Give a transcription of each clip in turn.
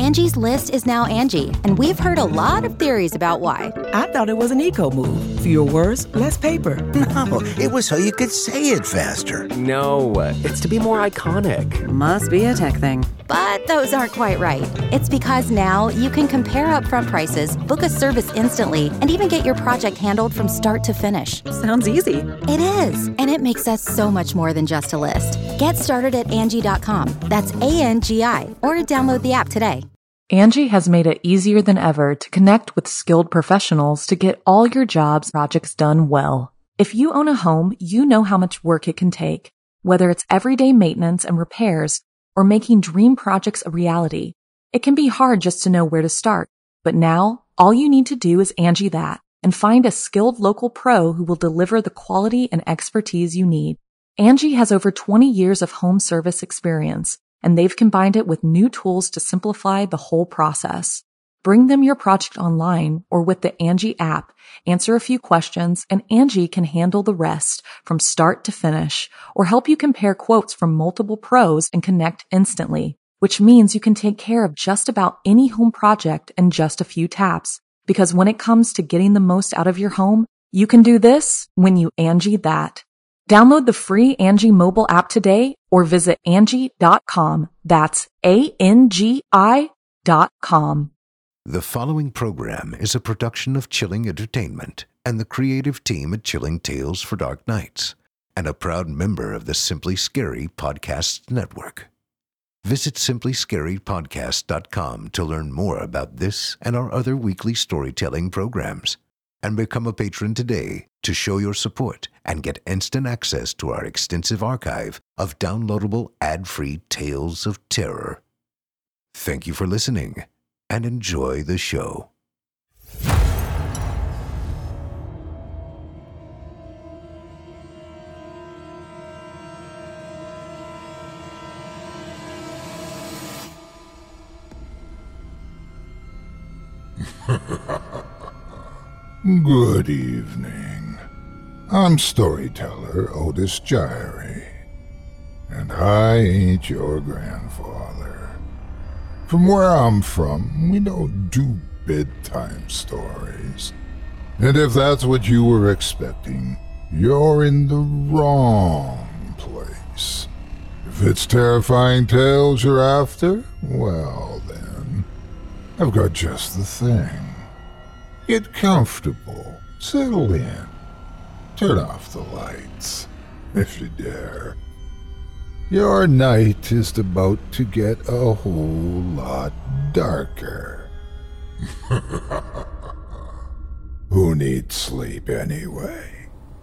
Angie's List is now Angie, and we've heard a lot of theories about why. I thought it was an eco move. Fewer words, less paper. No, it was so you could say it faster. No, it's to be more iconic. Must be a tech thing. But those aren't quite right. It's because now you can compare upfront prices, book a service instantly, and even get your project handled from start to finish. Sounds easy. It is, and it makes us so much more than just a list. Get started at Angie.com. That's ANGI, or download the app today. Angie has made it easier than ever to connect with skilled professionals to get all your jobs projects done well. If you own a home, you know how much work it can take, whether it's everyday maintenance and repairs or making dream projects a reality. It can be hard just to know where to start, but now all you need to do is Angie that and find a skilled local pro who will deliver the quality and expertise you need. Angie has over 20 years of home service experience, and they've combined it with new tools to simplify the whole process. Bring them your project online or with the Angie app, answer a few questions, and Angie can handle the rest from start to finish or help you compare quotes from multiple pros and connect instantly, which means you can take care of just about any home project in just a few taps. Because when it comes to getting the most out of your home, you can do this when you Angie that. Download the free Angie mobile app today or visit Angie.com. That's ANGI.com. The following program is a production of Chilling Entertainment and the creative team at Chilling Tales for Dark Nights, and a proud member of the Simply Scary Podcasts Network. Visit simplyscarypodcast.com to learn more about this and our other weekly storytelling programs, and become a patron today to show your support and get instant access to our extensive archive of downloadable ad-free tales of terror. Thank you for listening and enjoy the show. Good evening. I'm storyteller Otis Gyrie, and I ain't your grandfather. From where I'm from, we don't do bedtime stories. And if that's what you were expecting, you're in the wrong place. If it's terrifying tales you're after, well then, I've got just the thing. Get comfortable, settle in, turn off the lights, if you dare. Your night is about to get a whole lot darker. Who needs sleep anyway?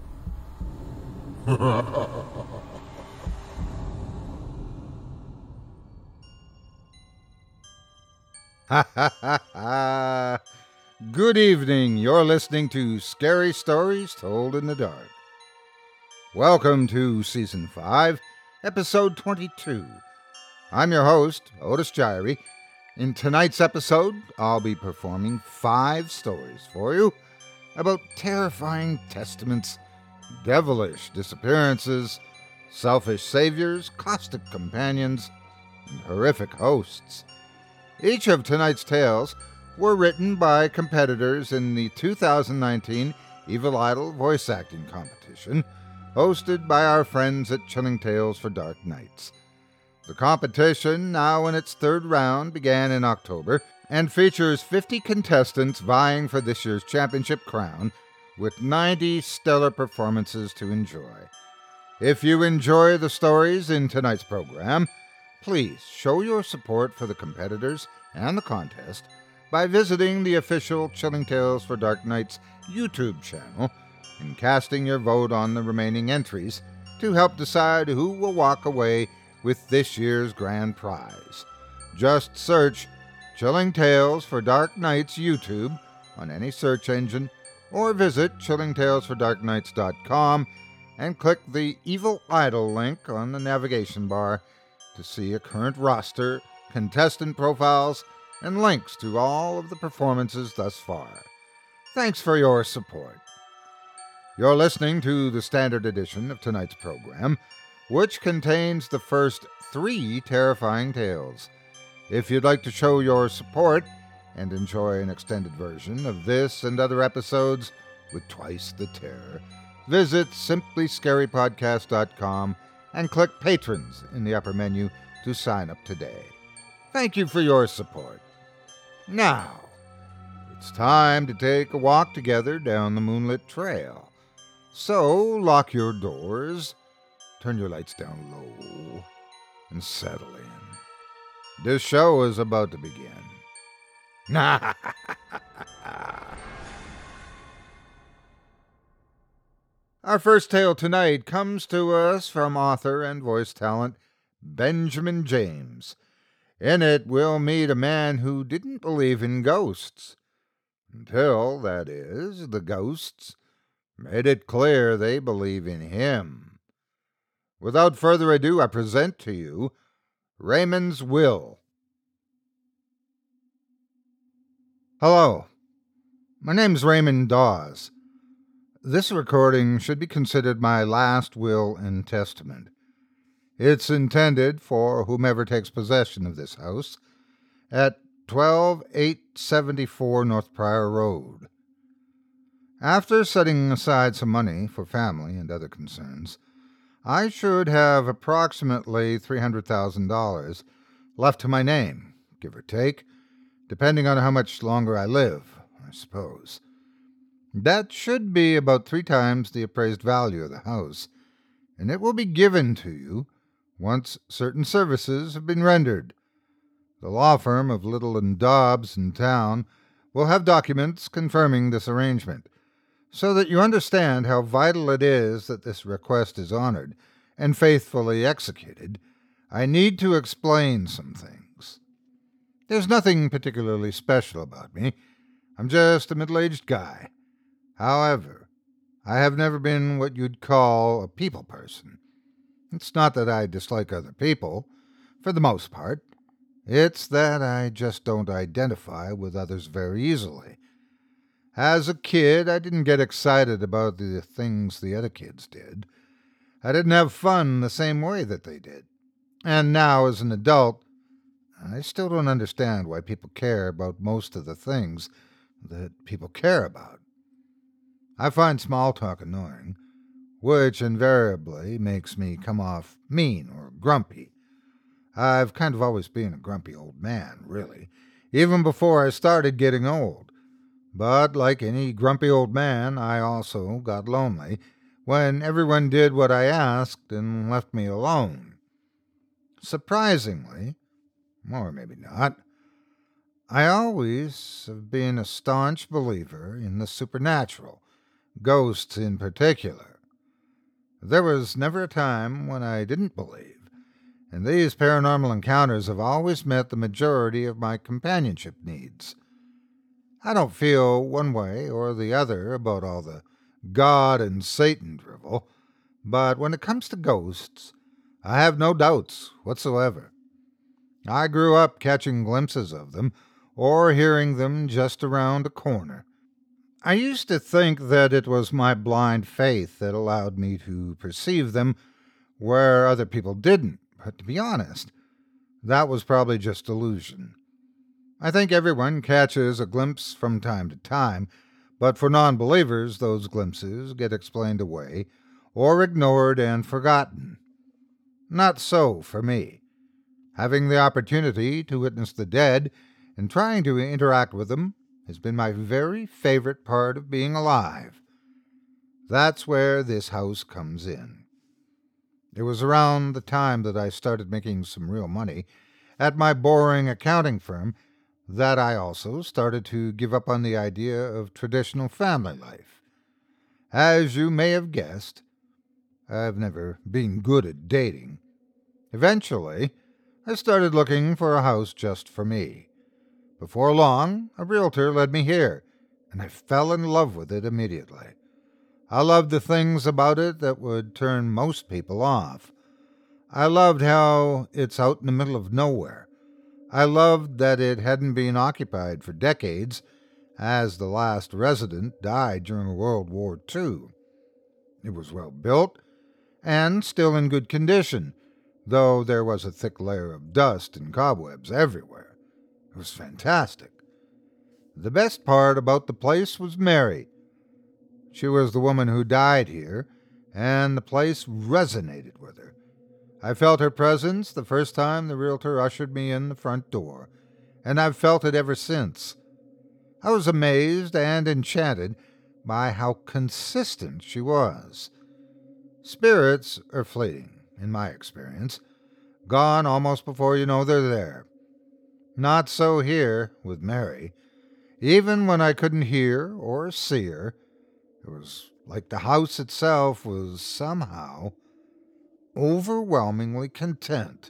Ha ha ha ha! Good evening. You're listening to Scary Stories Told in the Dark. Welcome to Season 5, Episode 22. I'm your host, Otis Gyrie. In tonight's episode, I'll be performing 5 stories for you about terrifying testaments, devilish disappearances, selfish saviors, caustic companions, and horrific hosts. Each of tonight's tales were written by competitors in the 2019 Evil Idol voice acting competition, hosted by our friends at Chilling Tales for Dark Nights. The competition, now in its 3rd round, began in October and features 50 contestants vying for this year's championship crown, with 90 stellar performances to enjoy. If you enjoy the stories in tonight's program, please show your support for the competitors and the contest by visiting the official Chilling Tales for Dark Nights YouTube channel and casting your vote on the remaining entries to help decide who will walk away with this year's grand prize. Just search Chilling Tales for Dark Nights YouTube on any search engine or visit chillingtalesfordarknights.com and click the Evil Idol link on the navigation bar to see a current roster, contestant profiles, and links to all of the performances thus far. Thanks for your support. You're listening to the standard edition of tonight's program, which contains the first 3 terrifying tales. If you'd like to show your support and enjoy an extended version of this and other episodes with twice the terror, visit simplyscarypodcast.com and click Patrons in the upper menu to sign up today. Thank you for your support. Now, it's time to take a walk together down the moonlit trail. So, lock your doors, turn your lights down low, and settle in. This show is about to begin. Our first tale tonight comes to us from author and voice talent Benjamin James. In it, we'll meet a man who didn't believe in ghosts. Until, that is, the ghosts made it clear they believe in him. Without further ado, I present to you Raymond's Will. Hello, my name's Raymond Dawes. This recording should be considered my last will and testament. It's intended for whomever takes possession of this house at 12874 North Pryor Road. After setting aside some money for family and other concerns, I should have approximately $300,000 left to my name, give or take, depending on how much longer I live, I suppose. That should be about 3 times the appraised value of the house, and it will be given to you once certain services have been rendered. The law firm of Little and Dobbs in town will have documents confirming this arrangement, so that you understand how vital it is that this request is honored and faithfully executed. I need to explain some things. There's nothing particularly special about me. I'm just a middle-aged guy. However, I have never been what you'd call a people person. It's not that I dislike other people, for the most part. It's that I just don't identify with others very easily. As a kid, I didn't get excited about the things the other kids did. I didn't have fun the same way that they did. And now, as an adult, I still don't understand why people care about most of the things that people care about. I find small talk annoying, which invariably makes me come off mean or grumpy. I've kind of always been a grumpy old man, really, even before I started getting old. But like any grumpy old man, I also got lonely when everyone did what I asked and left me alone. Surprisingly, or maybe not, I always have been a staunch believer in the supernatural, ghosts in particular. There was never a time when I didn't believe, and these paranormal encounters have always met the majority of my companionship needs. I don't feel one way or the other about all the God and Satan drivel, but when it comes to ghosts, I have no doubts whatsoever. I grew up catching glimpses of them or hearing them just around a corner. I used to think that it was my blind faith that allowed me to perceive them where other people didn't, but to be honest, that was probably just illusion. I think everyone catches a glimpse from time to time, but for non-believers, those glimpses get explained away or ignored and forgotten. Not so for me. Having the opportunity to witness the dead and trying to interact with them has been my very favorite part of being alive. That's where this house comes in. It was around the time that I started making some real money at my boring accounting firm that I also started to give up on the idea of traditional family life. As you may have guessed, I've never been good at dating. Eventually, I started looking for a house just for me. Before long, a realtor led me here, and I fell in love with it immediately. I loved the things about it that would turn most people off. I loved how it's out in the middle of nowhere. I loved that it hadn't been occupied for decades, as the last resident died during World War II. It was well built and still in good condition, though there was a thick layer of dust and cobwebs everywhere. It was fantastic. The best part about the place was Mary. She was the woman who died here, and the place resonated with her. I felt her presence the first time the realtor ushered me in the front door, and I've felt it ever since. I was amazed and enchanted by how consistent she was. Spirits are fleeting, in my experience, gone almost before you know they're there. Not so here with Mary. Even when I couldn't hear or see her, it was like the house itself was somehow overwhelmingly content.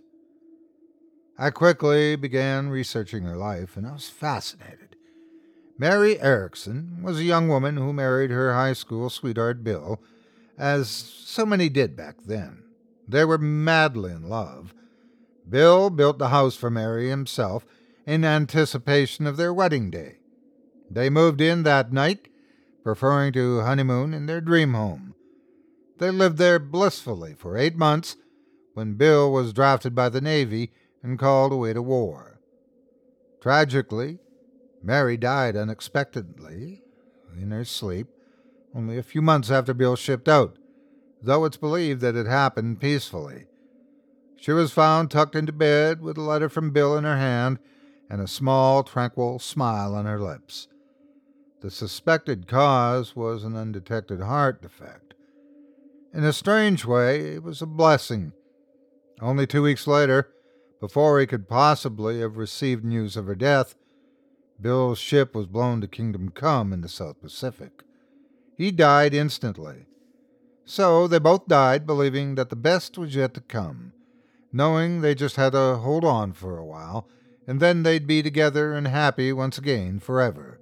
I quickly began researching her life, and I was fascinated. Mary Erickson was a young woman who married her high school sweetheart Bill, as so many did back then. They were madly in love. Bill built the house for Mary himself in anticipation of their wedding day. They moved in that night, preferring to honeymoon in their dream home. They lived there blissfully for 8 months when Bill was drafted by the Navy and called away to war. Tragically, Mary died unexpectedly in her sleep only a few months after Bill shipped out, though it's believed that it happened peacefully. She was found tucked into bed with a letter from Bill in her hand and a small, tranquil smile on her lips. The suspected cause was an undetected heart defect. In a strange way, it was a blessing. Only 2 weeks later, before he could possibly have received news of her death, Bill's ship was blown to Kingdom Come in the South Pacific. He died instantly. So they both died believing that the best was yet to come, knowing they just had to hold on for a while, and then they'd be together and happy once again forever.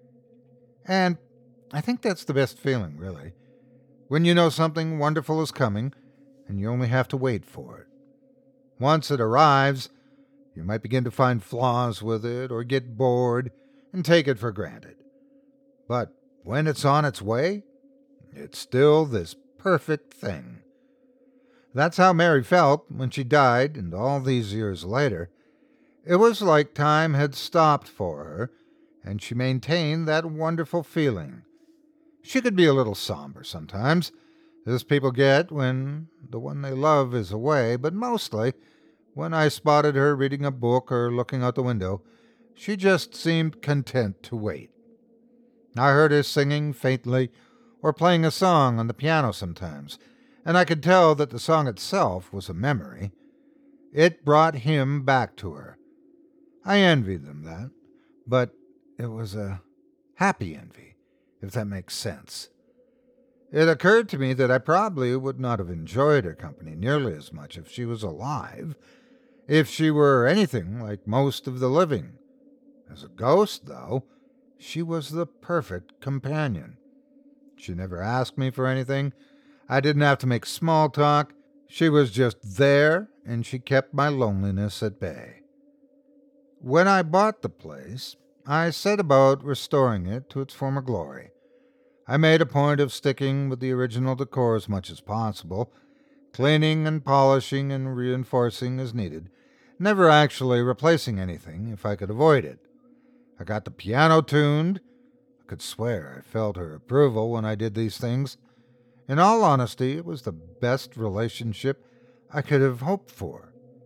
And I think that's the best feeling, really, when you know something wonderful is coming, and you only have to wait for it. Once it arrives, you might begin to find flaws with it or get bored and take it for granted. But when it's on its way, it's still this perfect thing. That's how Mary felt when she died, and all these years later. It was like time had stopped for her, and she maintained that wonderful feeling. She could be a little somber sometimes, as people get when the one they love is away, but mostly, when I spotted her reading a book or looking out the window, she just seemed content to wait. I heard her singing faintly or playing a song on the piano sometimes, and I could tell that the song itself was a memory. It brought him back to her. I envied them that, but it was a happy envy, if that makes sense. It occurred to me that I probably would not have enjoyed her company nearly as much if she was alive, if she were anything like most of the living. As a ghost, though, she was the perfect companion. She never asked me for anything. I didn't have to make small talk. She was just there, and she kept my loneliness at bay. When I bought the place, I set about restoring it to its former glory. I made a point of sticking with the original decor as much as possible, cleaning and polishing and reinforcing as needed, never actually replacing anything if I could avoid it. I got the piano tuned. I could swear I felt her approval when I did these things. In all honesty, it was the best relationship I could have hoped for.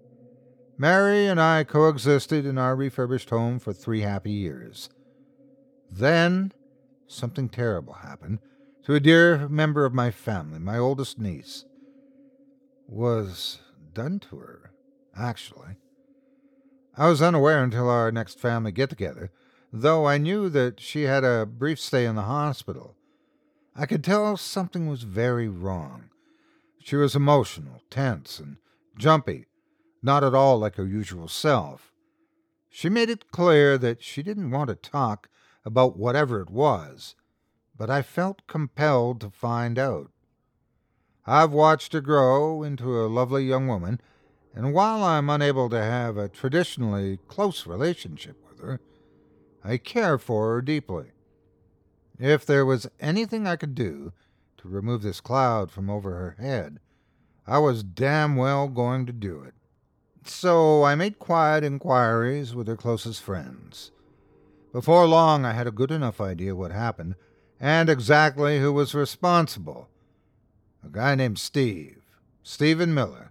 Mary and I coexisted in our refurbished home for 3 happy years. Then, something terrible happened to a dear member of my family, my oldest niece. Was done to her, actually. I was unaware until our next family get-together, though I knew that she had a brief stay in the hospital. I could tell something was very wrong. She was emotional, tense, and jumpy, not at all like her usual self. She made it clear that she didn't want to talk about whatever it was, but I felt compelled to find out. I've watched her grow into a lovely young woman, and while I'm unable to have a traditionally close relationship with her, I care for her deeply. If there was anything I could do to remove this cloud from over her head, I was damn well going to do it. So I made quiet inquiries with her closest friends. Before long, I had a good enough idea what happened and exactly who was responsible. A guy named Stephen Miller.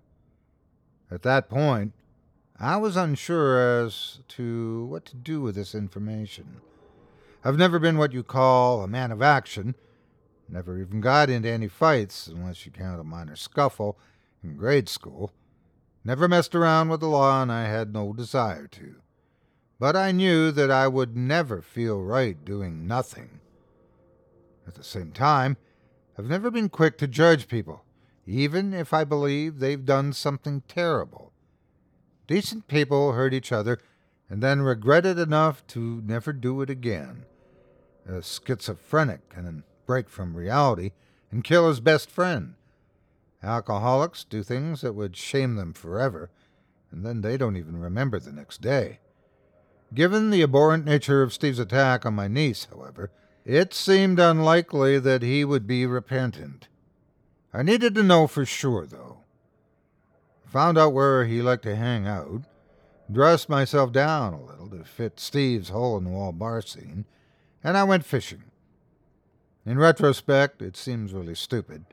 At that point, I was unsure as to what to do with this information. I've never been what you call a man of action, never even got into any fights unless you count a minor scuffle in grade school, never messed around with the law, and I had no desire to. But I knew that I would never feel right doing nothing. At the same time, I've never been quick to judge people, even if I believe they've done something terrible. Decent people hurt each other and then regret it enough to never do it again. A schizophrenic can break from reality and kill his best friend. Alcoholics do things that would shame them forever, and then they don't even remember the next day. Given the abhorrent nature of Steve's attack on my niece, however, it seemed unlikely that he would be repentant. I needed to know for sure, though. I found out where he liked to hang out, dressed myself down a little to fit Steve's hole-in-the-wall bar scene, and I went fishing. In retrospect, it seems really stupid.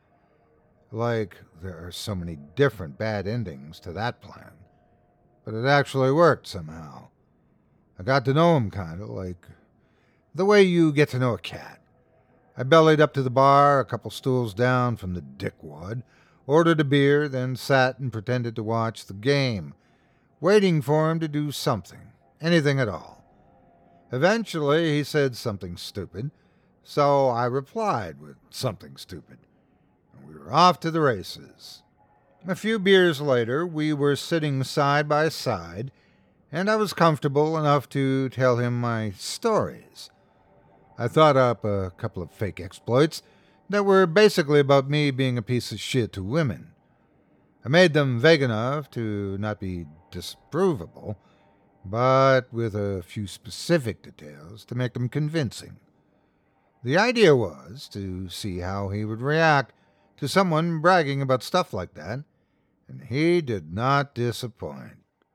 Like there are so many different bad endings to that plan. But it actually worked somehow. I got to know him kind of like the way you get to know a cat. I bellied up to the bar, a couple stools down from the dickwad, ordered a beer, then sat and pretended to watch the game, waiting for him to do something, anything at all. Eventually, he said something stupid, so I replied with something stupid, and we were off to the races. A few beers later, we were sitting side by side, and I was comfortable enough to tell him my stories. I thought up a couple of fake exploits that were basically about me being a piece of shit to women. I made them vague enough to not be disprovable, but with a few specific details to make them convincing. The idea was to see how he would react to someone bragging about stuff like that, and he did not disappoint.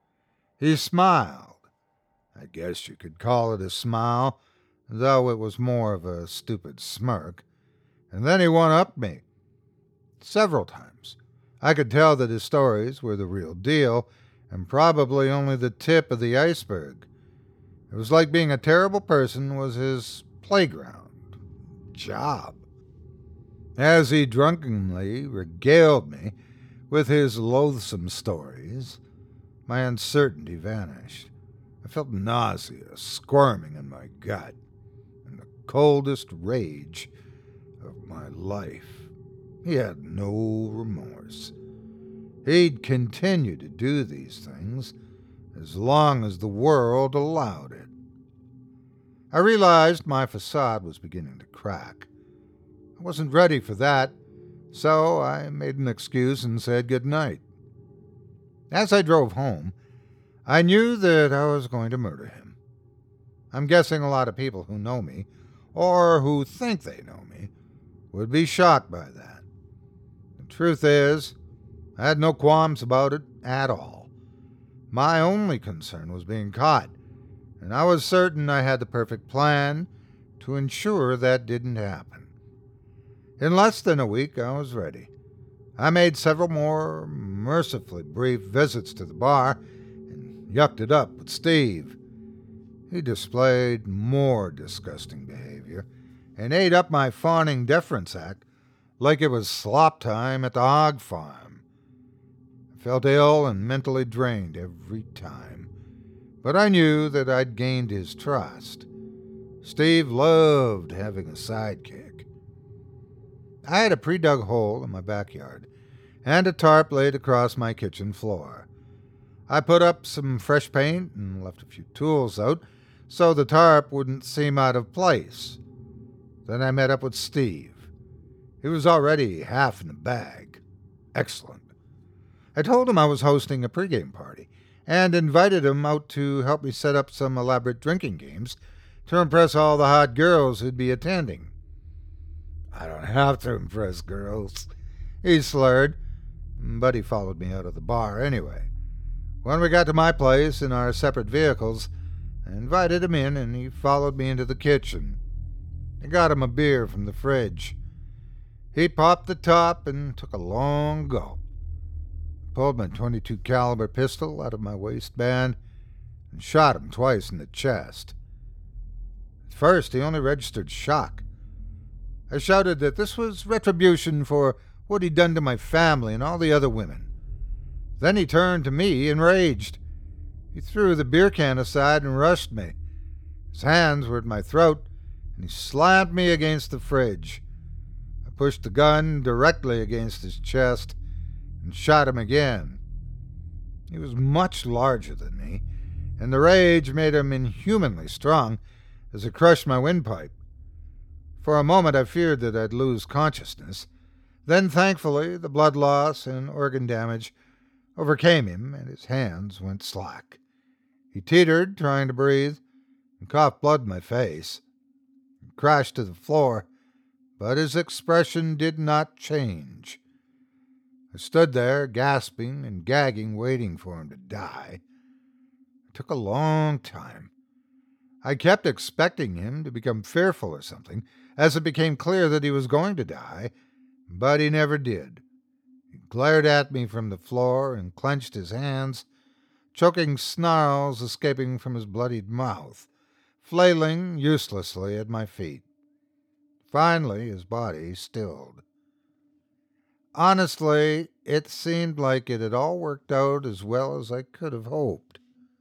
He smiled. I guess you could call it a smile, though it was more of a stupid smirk. And then he one-upped me. Several times. I could tell that his stories were the real deal, and probably only the tip of the iceberg. It was like being a terrible person was his playground, job. As he drunkenly regaled me with his loathsome stories, my uncertainty vanished. I felt nausea squirming in my gut, and the coldest rage of my life. He had no remorse. He'd continue to do these things as long as the world allowed it. I realized my facade was beginning to crack. I wasn't ready for that, so I made an excuse and said good night. As I drove home, I knew that I was going to murder him. I'm guessing a lot of people who know me, or who think they know me, would be shocked by that. The truth is, I had no qualms about it at all. My only concern was being caught, and I was certain I had the perfect plan to ensure that didn't happen. In less than a week, I was ready. I made several more mercifully brief visits to the bar and yucked it up with Steve. He displayed more disgusting behavior and ate up my fawning deference act like it was slop time at the hog farm. I felt ill and mentally drained every time, but I knew that I'd gained his trust. Steve loved having a sidekick. I had a pre-dug hole in my backyard and a tarp laid across my kitchen floor. I put up some fresh paint and left a few tools out so the tarp wouldn't seem out of place. Then I met up with Steve. He was already half in the bag. Excellent. I told him I was hosting a pregame party and invited him out to help me set up some elaborate drinking games to impress all the hot girls who'd be attending. I don't have to impress girls, he slurred, but he followed me out of the bar anyway. When we got to my place in our separate vehicles, I invited him in, and he followed me into the kitchen. I got him a beer from the fridge. He popped the top and took a long gulp. I pulled my .22 caliber pistol out of my waistband and shot him twice in the chest. At first, he only registered shock. I shouted that this was retribution for what he'd done to my family and all the other women. Then he turned to me, enraged. He threw the beer can aside and rushed me. His hands were at my throat, and he slammed me against the fridge. I pushed the gun directly against his chest and shot him again. He was much larger than me, and the rage made him inhumanly strong as I crushed my windpipe. For a moment I feared that I'd lose consciousness. Then, thankfully, the blood loss and organ damage overcame him, and his hands went slack. He teetered, trying to breathe, and coughed blood in my face. He crashed to the floor, but his expression did not change. I stood there, gasping and gagging, waiting for him to die. It took a long time. I kept expecting him to become fearful or something, as it became clear that he was going to die, but he never did. He glared at me from the floor and clenched his hands, choking snarls escaping from his bloodied mouth, flailing uselessly at my feet. Finally, his body stilled. Honestly, it seemed like it had all worked out as well as I could have hoped.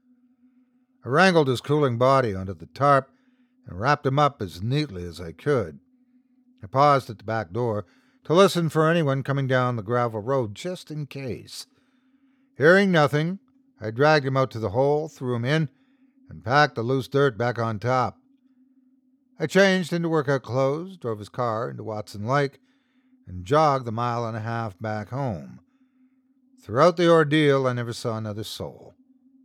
I wrangled his cooling body onto the tarp and wrapped him up as neatly as I could. I paused at the back door to listen for anyone coming down the gravel road, just in case. Hearing nothing, I dragged him out to the hole, threw him in, and packed the loose dirt back on top. I changed into workout clothes, drove his car into Watson Lake, and jogged the 1.5 miles back home. Throughout the ordeal, I never saw another soul.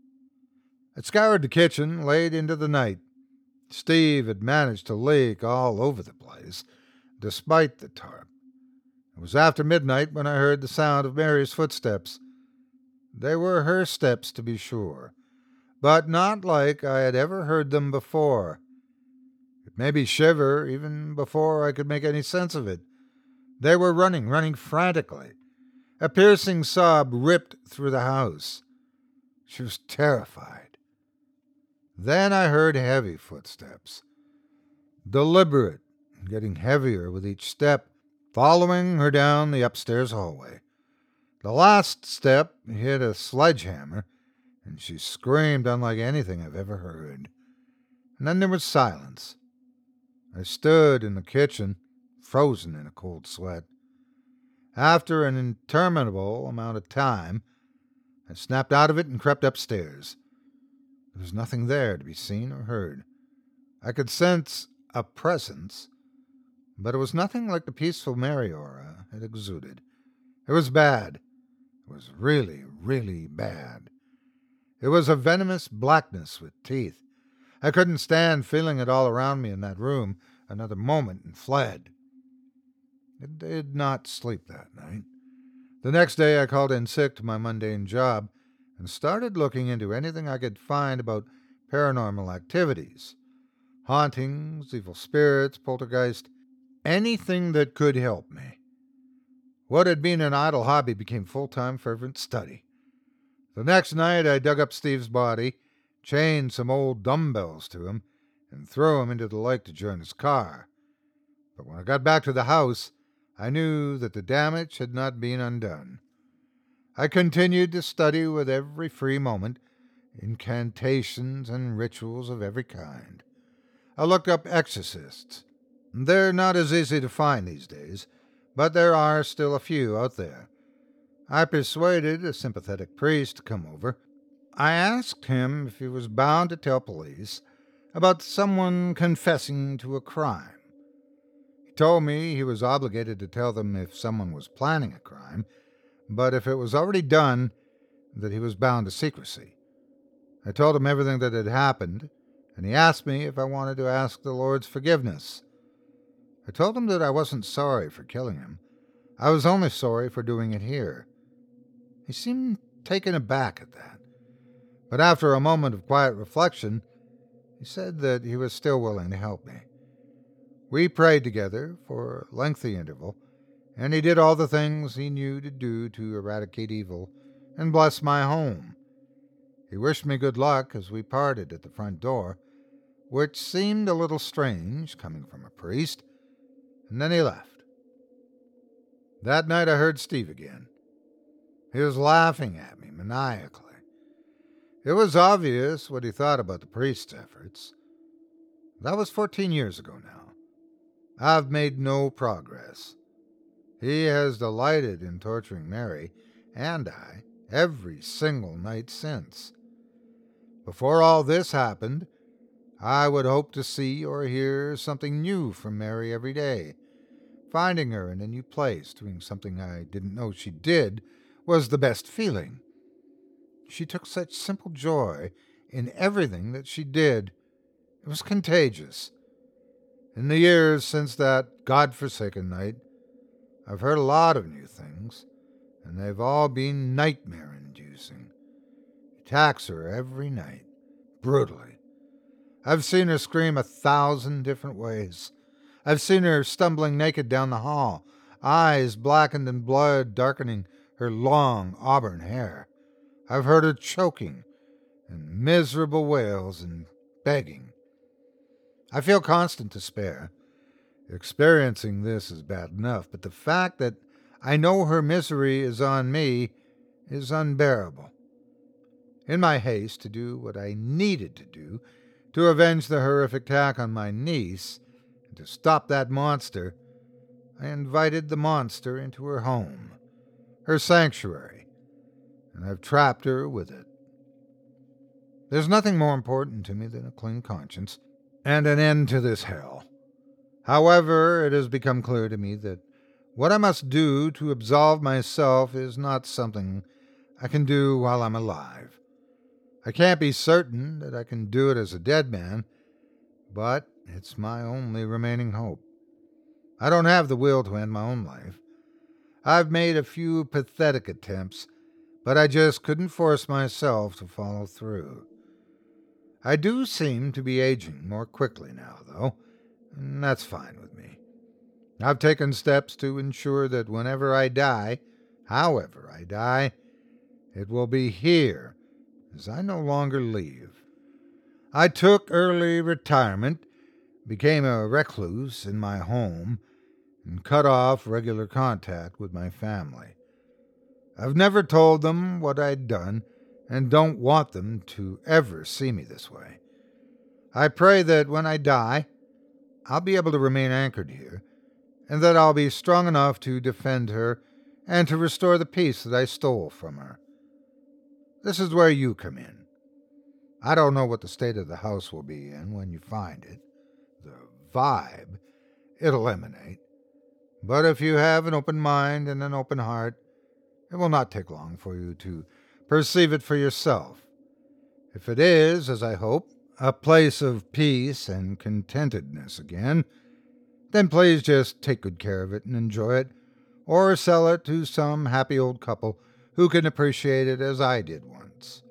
I scoured the kitchen late into the night. Steve had managed to leak all over the place, despite the tarp. It was after midnight when I heard the sound of Mary's footsteps. They were her steps, to be sure, but not like I had ever heard them before. It made me shiver even before I could make any sense of it. They were running frantically. A piercing sob ripped through the house. She was terrified. Then I heard heavy footsteps, deliberate, getting heavier with each step, following her down the upstairs hallway. The last step hit a sledgehammer, and she screamed unlike anything I've ever heard. And then there was silence. I stood in the kitchen, frozen in a cold sweat. After an interminable amount of time, I snapped out of it and crept upstairs. There was nothing there to be seen or heard. I could sense a presence, but it was nothing like the peaceful Mary aura it exuded. It was bad. It was really, really bad. It was a venomous blackness with teeth. I couldn't stand feeling it all around me in that room another moment and fled. I did not sleep that night. The next day I called in sick to my mundane job and started looking into anything I could find about paranormal activities. Hauntings, evil spirits, poltergeist, anything that could help me. What had been an idle hobby became full-time fervent study. The next night I dug up Steve's body, chained some old dumbbells to him, and threw him into the lake to join his car. But when I got back to the house, I knew that the damage had not been undone. I continued to study with every free moment, incantations and rituals of every kind. I looked up exorcists. They're not as easy to find these days, but there are still a few out there. I persuaded a sympathetic priest to come over. I asked him if he was bound to tell police about someone confessing to a crime. He told me he was obligated to tell them if someone was planning a crime, but if it was already done, that he was bound to secrecy. I told him everything that had happened, and he asked me if I wanted to ask the Lord's forgiveness. I told him that I wasn't sorry for killing him. I was only sorry for doing it here. He seemed taken aback at that. But after a moment of quiet reflection, he said that he was still willing to help me. We prayed together for a lengthy interval, and he did all the things he knew to do to eradicate evil and bless my home. He wished me good luck as we parted at the front door, which seemed a little strange coming from a priest, and then he left. That night I heard Steve again. He was laughing at me maniacally. It was obvious what he thought about the priest's efforts. That was 14 years ago now. I've made no progress. He has delighted in torturing Mary and I every single night since. Before all this happened, I would hope to see or hear something new from Mary every day. Finding her in a new place, doing something I didn't know she did, was the best feeling. She took such simple joy in everything that she did. It was contagious. In the years since that God-forsaken night, I've heard a lot of new things, and they've all been nightmare-inducing. He attacks her every night, brutally. I've seen her scream 1,000 different ways. I've seen her stumbling naked down the hall, eyes blackened in blood darkening her long auburn hair. I've heard her choking, and miserable wails and begging. I feel constant despair. Experiencing this is bad enough, but the fact that I know her misery is on me is unbearable. In my haste to do what I needed to do to avenge the horrific attack on my niece and to stop that monster, I invited the monster into her home, her sanctuary, and I've trapped her with it. There's nothing more important to me than a clean conscience and an end to this hell. However, it has become clear to me that what I must do to absolve myself is not something I can do while I'm alive. I can't be certain that I can do it as a dead man, but it's my only remaining hope. I don't have the will to end my own life. I've made a few pathetic attempts, but I just couldn't force myself to follow through. I do seem to be aging more quickly now, though, and that's fine with me. I've taken steps to ensure that whenever I die, however I die, it will be here, as I no longer leave. I took early retirement, became a recluse in my home, and cut off regular contact with my family. I've never told them what I'd done, and don't want them to ever see me this way. I pray that when I die, I'll be able to remain anchored here, and that I'll be strong enough to defend her and to restore the peace that I stole from her. This is where you come in. I don't know what the state of the house will be in when you find it. The vibe it'll emanate. But if you have an open mind and an open heart, it will not take long for you to perceive it for yourself. If it is, as I hope, a place of peace and contentedness again, then please just take good care of it and enjoy it, or sell it to some happy old couple who can appreciate it as I did once.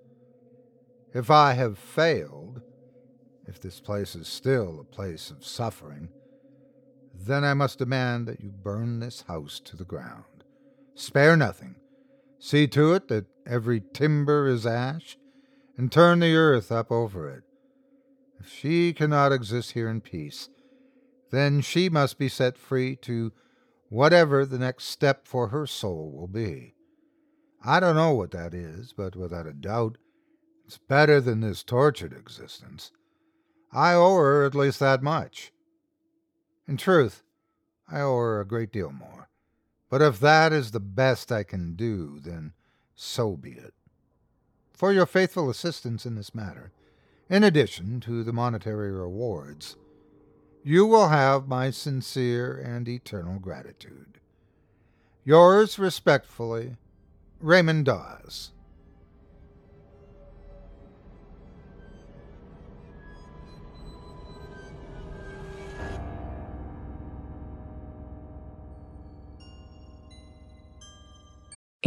If I have failed, if this place is still a place of suffering, then I must demand that you burn this house to the ground. Spare nothing. See to it that every timber is ash, and turn the earth up over it. If she cannot exist here in peace, then she must be set free to whatever the next step for her soul will be. I don't know what that is, but without a doubt, it's better than this tortured existence. I owe her at least that much. In truth, I owe her a great deal more. But if that is the best I can do, then so be it. For your faithful assistance in this matter, in addition to the monetary rewards, you will have my sincere and eternal gratitude. Yours respectfully, Raymond Dawes.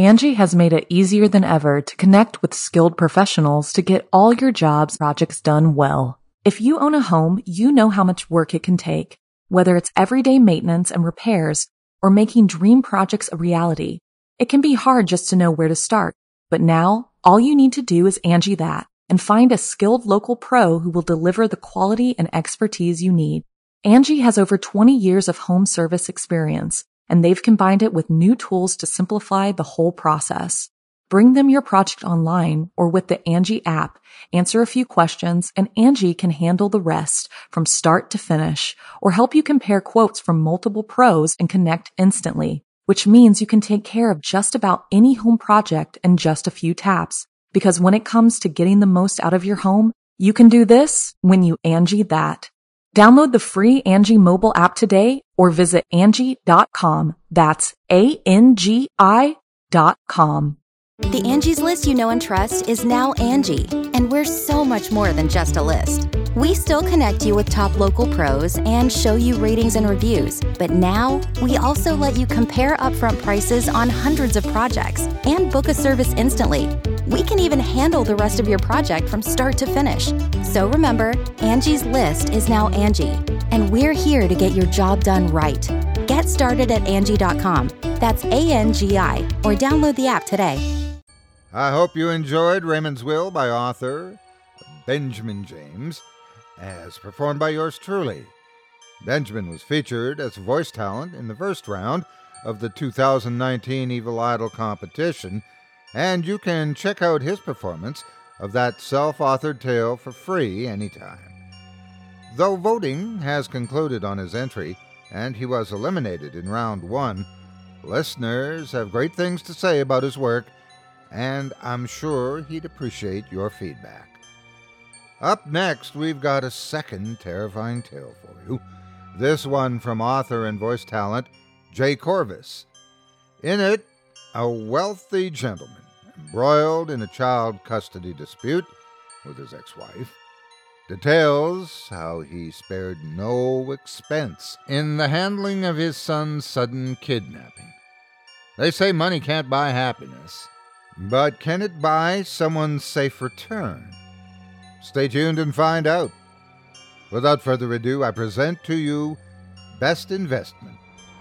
Angie has made it easier than ever to connect with skilled professionals to get all your jobs projects done well. If you own a home, you know how much work it can take, whether it's everyday maintenance and repairs or making dream projects a reality. It can be hard just to know where to start, but now all you need to do is Angie that and find a skilled local pro who will deliver the quality and expertise you need. Angie has over 20 years of home service experience, and they've combined it with new tools to simplify the whole process. Bring them your project online or with the Angie app, answer a few questions, and Angie can handle the rest from start to finish or help you compare quotes from multiple pros and connect instantly, which means you can take care of just about any home project in just a few taps. Because when it comes to getting the most out of your home, you can do this when you Angie that. Download the free Angie mobile app today or visit Angie.com. That's ANGI.com. The Angie's List you know and trust is now Angie, and we're so much more than just a list. We still connect you with top local pros and show you ratings and reviews, but now we also let you compare upfront prices on hundreds of projects and book a service instantly. We can even handle the rest of your project from start to finish. So remember, Angie's List is now Angie, and we're here to get your job done right. Get started at Angie.com. That's ANGI, or download the app today. I hope you enjoyed Raymond's Will by author Benjamin James, as performed by yours truly. Benjamin was featured as voice talent in the first round of the 2019 Evil Idol competition, and you can check out his performance of that self-authored tale for free anytime. Though voting has concluded on his entry, and he was eliminated in round 1, listeners have great things to say about his work, and I'm sure he'd appreciate your feedback. Up next, we've got a second terrifying tale for you, this one from author and voice talent Jay Corvus. In it, a wealthy gentleman embroiled in a child custody dispute with his ex-wife details how he spared no expense in the handling of his son's sudden kidnapping. They say money can't buy happiness, but can it buy someone's safe return? Stay tuned and find out. Without further ado, I present to you Best Investment.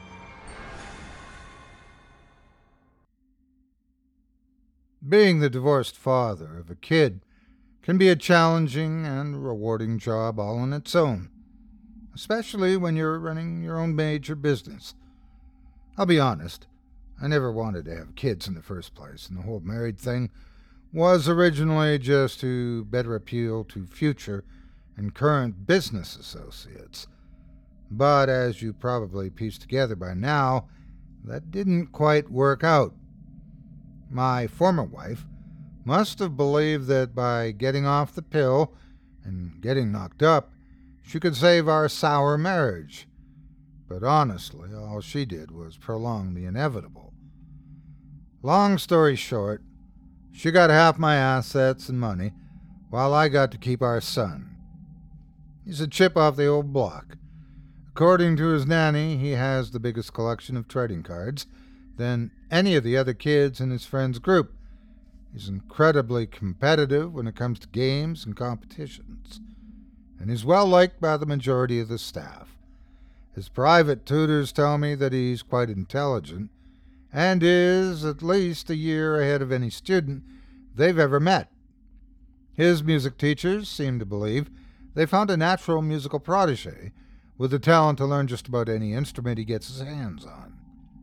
Being the divorced father of a kid can be a challenging and rewarding job all on its own, especially when you're running your own major business. I'll be honest, I never wanted to have kids in the first place, and the whole married thing was originally just to better appeal to future and current business associates. But as you probably pieced together by now, that didn't quite work out. My former wife must have believed that by getting off the pill and getting knocked up, she could save our sour marriage. But honestly, all she did was prolong the inevitable. Long story short, she got half my assets and money, while I got to keep our son. He's a chip off the old block. According to his nanny, he has the biggest collection of trading cards than any of the other kids in his friend's group. He's incredibly competitive when it comes to games and competitions, and he's well liked by the majority of the staff. His private tutors tell me that he's quite intelligent and is at least a year ahead of any student they've ever met. His music teachers seem to believe they found a natural musical protege with the talent to learn just about any instrument he gets his hands on.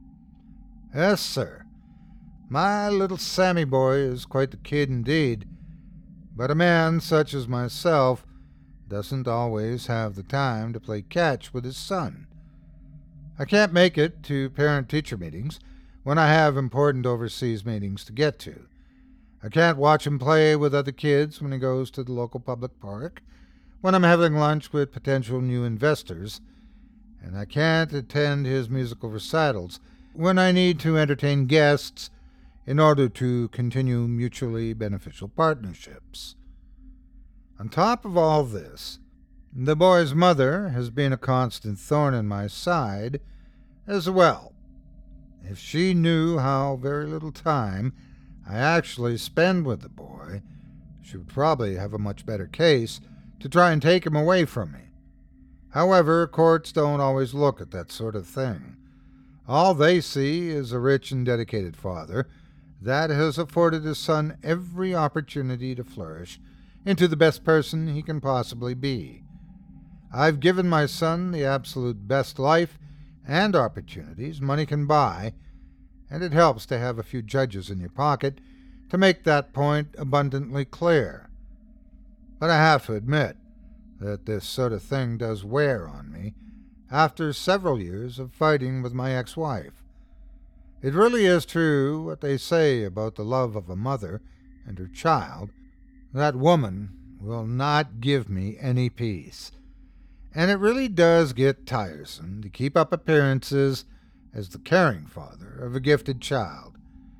Yes, sir. My little Sammy boy is quite the kid indeed, but a man such as myself doesn't always have the time to play catch with his son. I can't make it to parent-teacher meetings when I have important overseas meetings to get to. I can't watch him play with other kids when he goes to the local public park, when I'm having lunch with potential new investors, and I can't attend his musical recitals when I need to entertain guests in order to continue mutually beneficial partnerships. On top of all this, the boy's mother has been a constant thorn in my side as well. If she knew how very little time I actually spend with the boy, she would probably have a much better case to try and take him away from me. However, courts don't always look at that sort of thing. All they see is a rich and dedicated father that has afforded his son every opportunity to flourish into the best person he can possibly be. I've given my son the absolute best life and opportunities money can buy, and it helps to have a few judges in your pocket to make that point abundantly clear. But I have to admit that this sort of thing does wear on me after several years of fighting with my ex-wife. It really is true what they say about the love of a mother and her child. That woman will not give me any peace. And it really does get tiresome to keep up appearances as the caring father of a gifted child.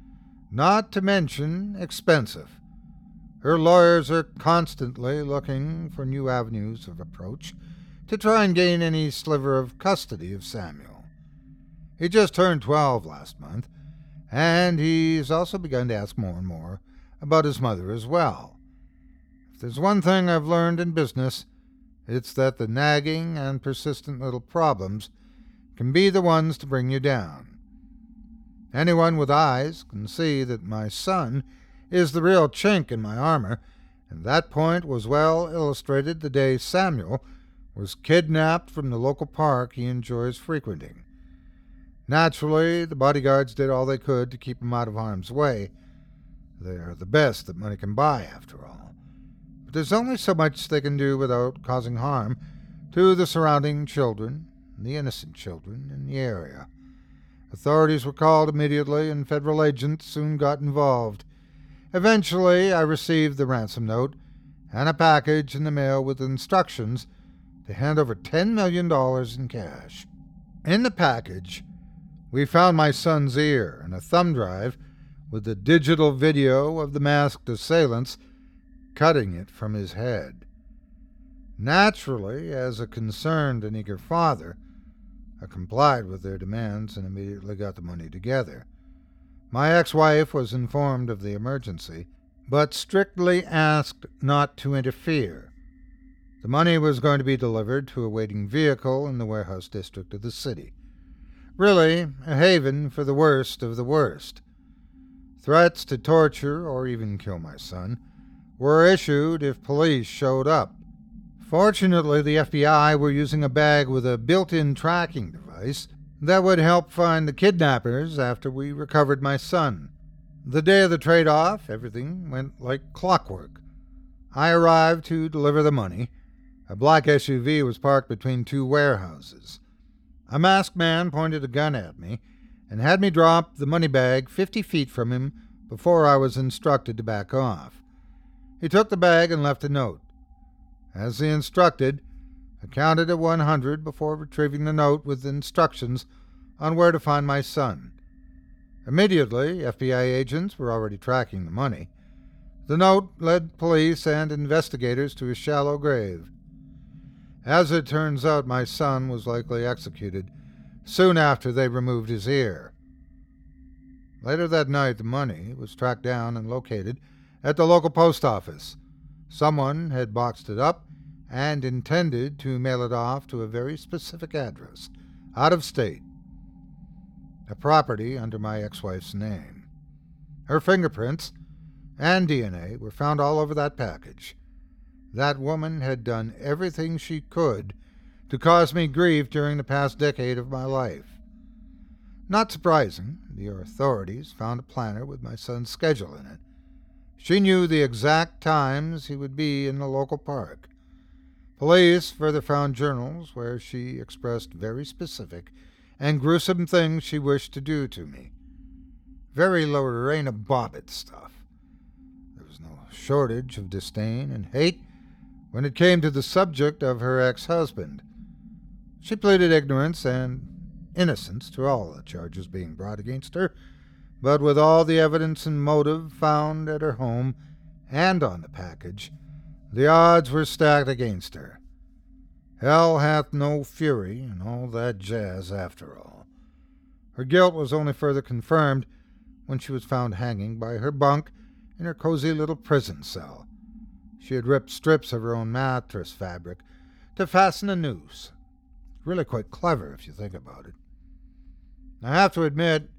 Not to mention expensive. Her lawyers are constantly looking for new avenues of approach to try and gain any sliver of custody of Samuel. He just turned 12 last month, and he's also begun to ask more and more about his mother as well. If there's one thing I've learned in business, it's that the nagging and persistent little problems can be the ones to bring you down. Anyone with eyes can see that my son is the real chink in my armor, and that point was well illustrated the day Samuel was kidnapped from the local park he enjoys frequenting. Naturally, the bodyguards did all they could to keep him out of harm's way. They are the best that money can buy, after all. But there's only so much they can do without causing harm to the surrounding children, the innocent children in the area. Authorities were called immediately, and federal agents soon got involved. Eventually, I received the ransom note and a package in the mail with instructions to hand over $10 million in cash. In the package, we found my son's ear and a thumb drive with a digital video of the masked assailants cutting it from his head. Naturally, as a concerned and eager father, I complied with their demands and immediately got the money together. My ex-wife was informed of the emergency, but strictly asked not to interfere. The money was going to be delivered to a waiting vehicle in the warehouse district of the city. Really, a haven for the worst of the worst. Threats to torture or even kill my son were issued if police showed up. Fortunately, the FBI were using a bag with a built-in tracking device that would help find the kidnappers after we recovered my son. The day of the trade-off, everything went like clockwork. I arrived to deliver the money. A black SUV was parked between two warehouses. A masked man pointed a gun at me and had me drop the money bag 50 feet from him before I was instructed to back off. He took the bag and left a note. As he instructed, I counted at 100 before retrieving the note with instructions on where to find my son. Immediately, FBI agents were already tracking the money. The note led police and investigators to a shallow grave. As it turns out, my son was likely executed soon after they removed his ear. Later that night, the money was tracked down and located at the local post office. Someone had boxed it up and intended to mail it off to a very specific address, out of state, a property under my ex-wife's name. Her fingerprints and DNA were found all over that package. That woman had done everything she could to cause me grief during the past decade of my life. Not surprising, the authorities found a planner with my son's schedule in it. She knew the exact times he would be in the local park. Police further found journals where she expressed very specific and gruesome things she wished to do to me. Very Lorena Bobbitt stuff. There was no shortage of disdain and hate when it came to the subject of her ex-husband. She pleaded ignorance and innocence to all the charges being brought against her, but with all the evidence and motive found at her home and on the package, the odds were stacked against her. Hell hath no fury and all that jazz after all. Her guilt was only further confirmed when she was found hanging by her bunk in her cozy little prison cell. She had ripped strips of her own mattress fabric to fasten a noose. Really quite clever if you think about it. I have to admit,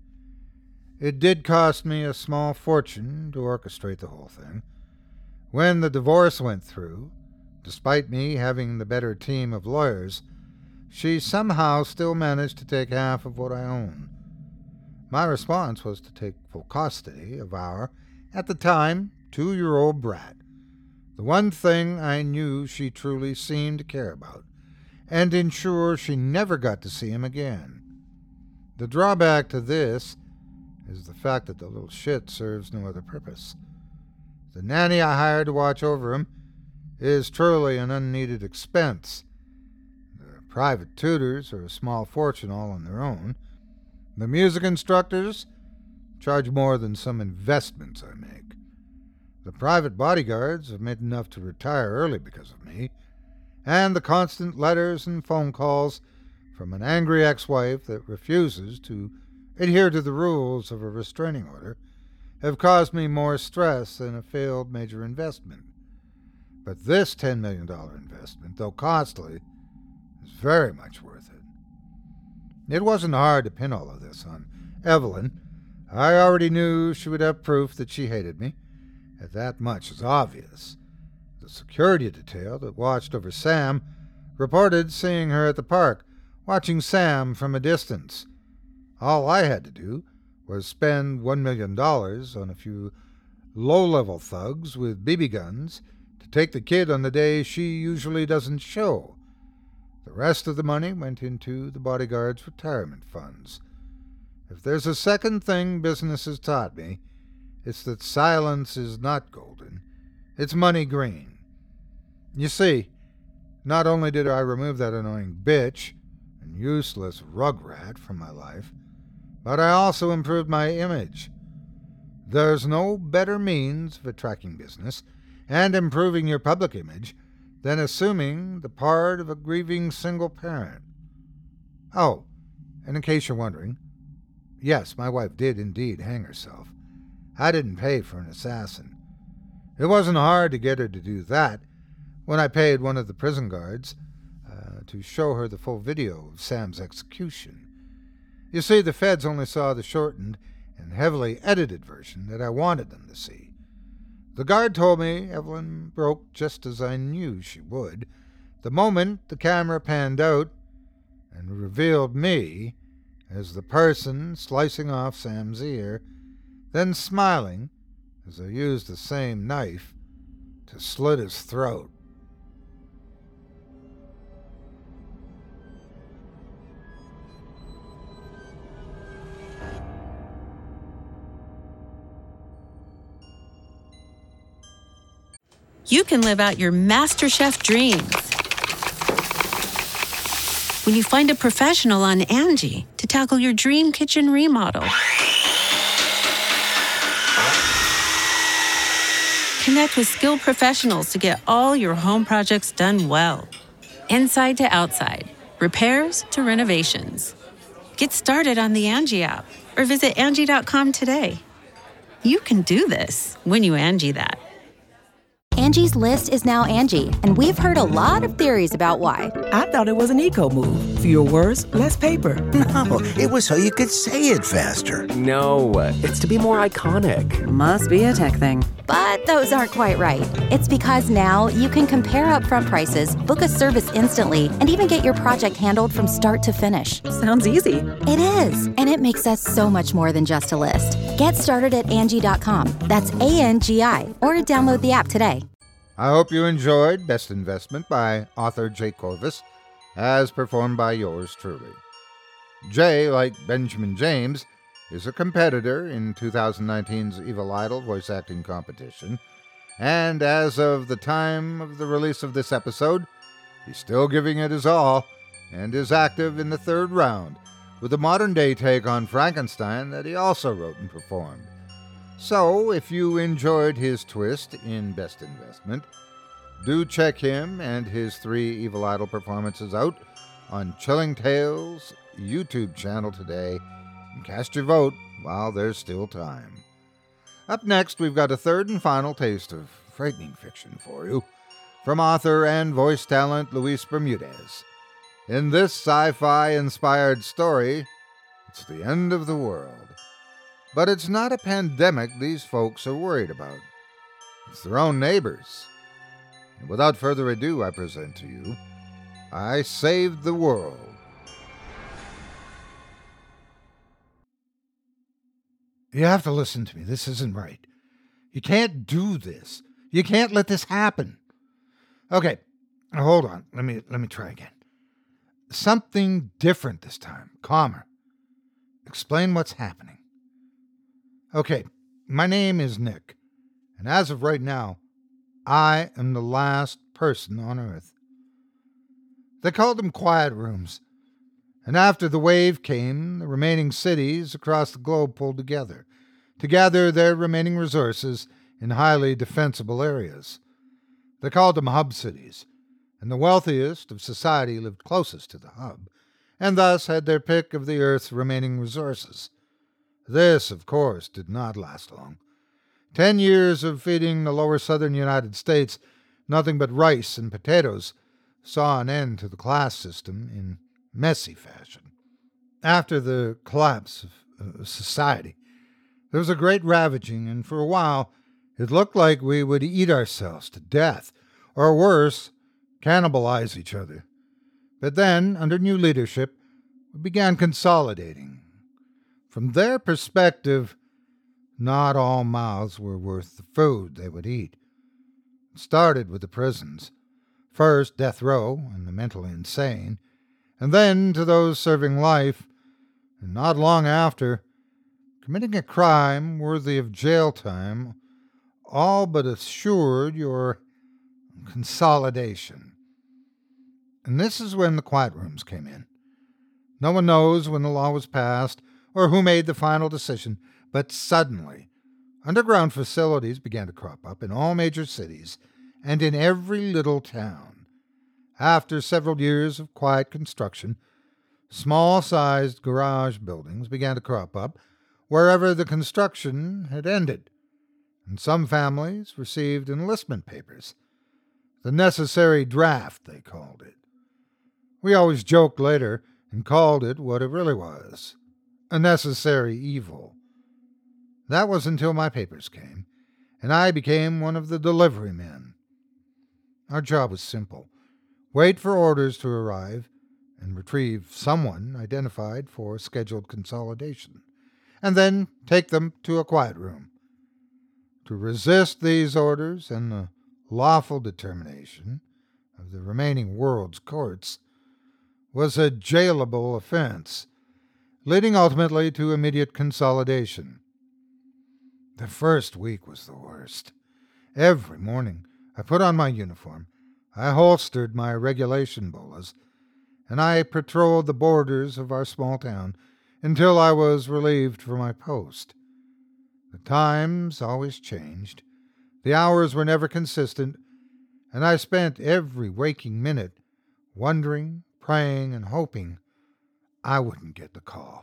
it did cost me a small fortune to orchestrate the whole thing. When the divorce went through, despite me having the better team of lawyers, she somehow still managed to take half of what I own. My response was to take full custody of our, at the time, 2-year-old brat, the one thing I knew she truly seemed to care about, and ensure she never got to see him again. The drawback to this is the fact that the little shit serves no other purpose. The nanny I hired to watch over him is truly an unneeded expense. The private tutors are a small fortune all on their own. The music instructors charge more than some investments I make. The private bodyguards have made enough to retire early because of me, and the constant letters and phone calls from an angry ex-wife that refuses to adhere to the rules of a restraining order have caused me more stress than a failed major investment. But this $10 million investment, though costly, is very much worth it. It wasn't hard to pin all of this on Evelyn. I already knew she would have proof that she hated me, and that much is obvious. The security detail that watched over Sam reported seeing her at the park, watching Sam from a distance. All I had to do was spend $1 million on a few low-level thugs with BB guns to take the kid on the day she usually doesn't show. The rest of the money went into the bodyguard's retirement funds. If there's a second thing business has taught me, it's that silence is not golden. It's money green. You see, not only did I remove that annoying bitch and useless rugrat from my life, but I also improved my image. There's no better means of attracting business and improving your public image than assuming the part of a grieving single parent. Oh, and in case you're wondering, yes, my wife did indeed hang herself. I didn't pay for an assassin. It wasn't hard to get her to do that when I paid one of the prison guards to show her the full video of Sam's execution. You see, the feds only saw the shortened and heavily edited version that I wanted them to see. The guard told me Evelyn broke just as I knew she would, the moment the camera panned out and revealed me as the person slicing off Sam's ear, then smiling as I used the same knife to slit his throat. You can live out your MasterChef dreams when you find a professional on Angie to tackle your dream kitchen remodel. Connect with skilled professionals to get all your home projects done well. Inside to outside, repairs to renovations. Get started on the Angie app or visit Angie.com today. You can do this when you Angie that. Angie's List is now Angie, and we've heard a lot of theories about why. I thought it was an eco move. Fewer words, less paper. No, it was so you could say it faster. No, it's to be more iconic. Must be a tech thing. But those aren't quite right. It's because now you can compare upfront prices, book a service instantly, and even get your project handled from start to finish. Sounds easy. It is, and it makes us so much more than just a list. Get started at Angie.com. That's ANGI, or download the app today. I hope you enjoyed Best Investment by author Jay Corvus, as performed by yours truly. Jay, like Benjamin James, is a competitor in 2019's Evil Idol voice acting competition, and as of the time of the release of this episode, he's still giving it his all and is active in the third round with a modern-day take on Frankenstein that he also wrote and performed. So, if you enjoyed his twist in Best Investment, do check him and his 3 Evil Idol performances out on Chilling Tales' YouTube channel today, and cast your vote while there's still time. Up next, we've got a third and final taste of frightening fiction for you from author and voice talent Luis Bermudez. In this sci-fi inspired story, it's the end of the world. But it's not a pandemic these folks are worried about. It's their own neighbors. And without further ado, I present to you, I Saved the World. You have to listen to me. This isn't right. You can't do this. You can't let this happen. Okay, hold on. Let me try again. Something different this time. Calmer. Explain what's happening. Okay, my name is Nick, and as of right now, I am the last person on Earth. They called them quiet rooms, and after the wave came, the remaining cities across the globe pulled together to gather their remaining resources in highly defensible areas. They called them hub cities, and the wealthiest of society lived closest to the hub, and thus had their pick of the Earth's remaining resources. This, of course, did not last long. 10 years of feeding the lower southern United States nothing but rice and potatoes saw an end to the class system in messy fashion. After the collapse of society, there was a great ravaging, and for a while it looked like we would eat ourselves to death, or worse, cannibalize each other. But then, under new leadership, we began consolidating. From their perspective, not all mouths were worth the food they would eat. It started with the prisons. First, death row and the mentally insane, and then to those serving life, and not long after, committing a crime worthy of jail time, all but assured your consolidation. And this is when the quiet rooms came in. No one knows when the law was passed or who made the final decision, but suddenly, underground facilities began to crop up in all major cities and in every little town. After several years of quiet construction, small-sized garage buildings began to crop up wherever the construction had ended, and some families received enlistment papers. The necessary draft, they called it. We always joked later and called it what it really was, a necessary evil. That was until my papers came, and I became one of the delivery men. Our job was simple. Wait for orders to arrive and retrieve someone identified for scheduled consolidation, and then take them to a quiet room. To resist these orders and the lawful determination of the remaining world's courts was a jailable offense, leading ultimately to immediate consolidation. The first week was the worst. Every morning I put on my uniform, I holstered my regulation bolas, and I patrolled the borders of our small town until I was relieved from my post. The times always changed, the hours were never consistent, and I spent every waking minute wondering, praying, and hoping I wouldn't get the call.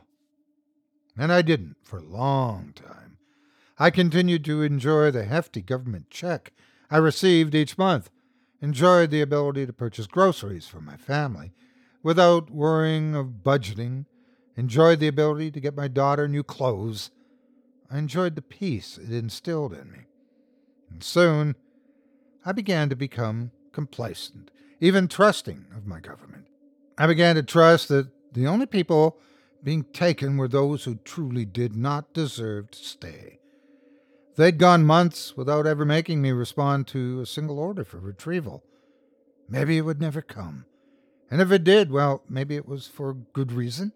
And I didn't for a long time. I continued to enjoy the hefty government check I received each month, enjoyed the ability to purchase groceries for my family without worrying of budgeting, enjoyed the ability to get my daughter new clothes. I enjoyed the peace it instilled in me. And soon, I began to become complacent, even trusting of my government. I began to trust that the only people being taken were those who truly did not deserve to stay. They'd gone months without ever making me respond to a single order for retrieval. Maybe it would never come. And if it did, well, maybe it was for good reason.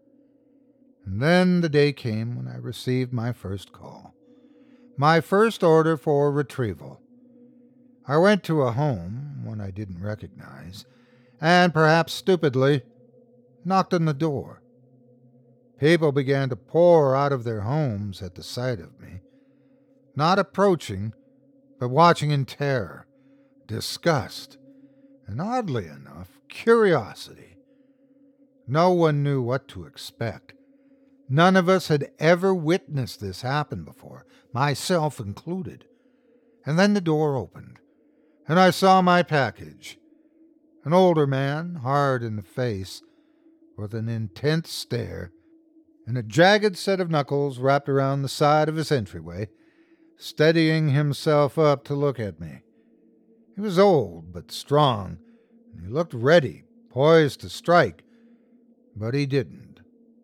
And then the day came when I received my first call. My first order for retrieval. I went to a home, one I didn't recognize, and perhaps stupidly, knocked on the door. People began to pour out of their homes at the sight of me, not approaching, but watching in terror, disgust, and oddly enough, curiosity. No one knew what to expect. None of us had ever witnessed this happen before, myself included. And then the door opened, and I saw my package. An older man, hard in the face, with an intense stare, and a jagged set of knuckles wrapped around the side of his entryway, steadying himself up to look at me. He was old but strong, and he looked ready, poised to strike, but he didn't.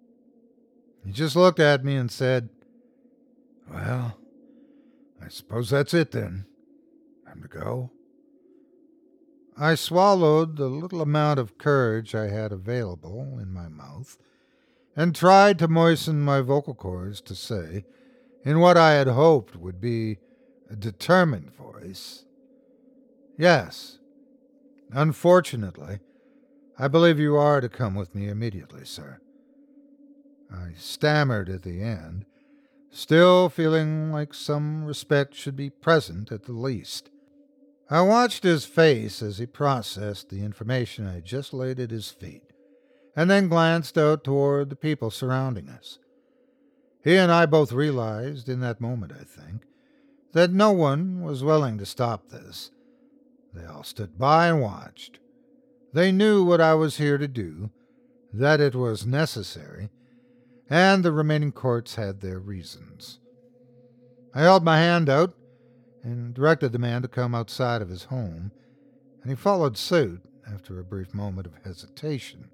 He just looked at me and said, "Well, I suppose that's it then. Time to go." I swallowed the little amount of courage I had available in my mouth and tried to moisten my vocal cords to say, in what I had hoped would be a determined voice, "Yes, unfortunately, I believe you are to come with me immediately, sir." I stammered at the end, still feeling like some respect should be present at the least. I watched his face as he processed the information I had just laid at his feet, and then glanced out toward the people surrounding us. He and I both realized in that moment, I think, that no one was willing to stop this. They all stood by and watched. They knew what I was here to do, that it was necessary, and the remaining courts had their reasons. I held my hand out and directed the man to come outside of his home, and he followed suit after a brief moment of hesitation.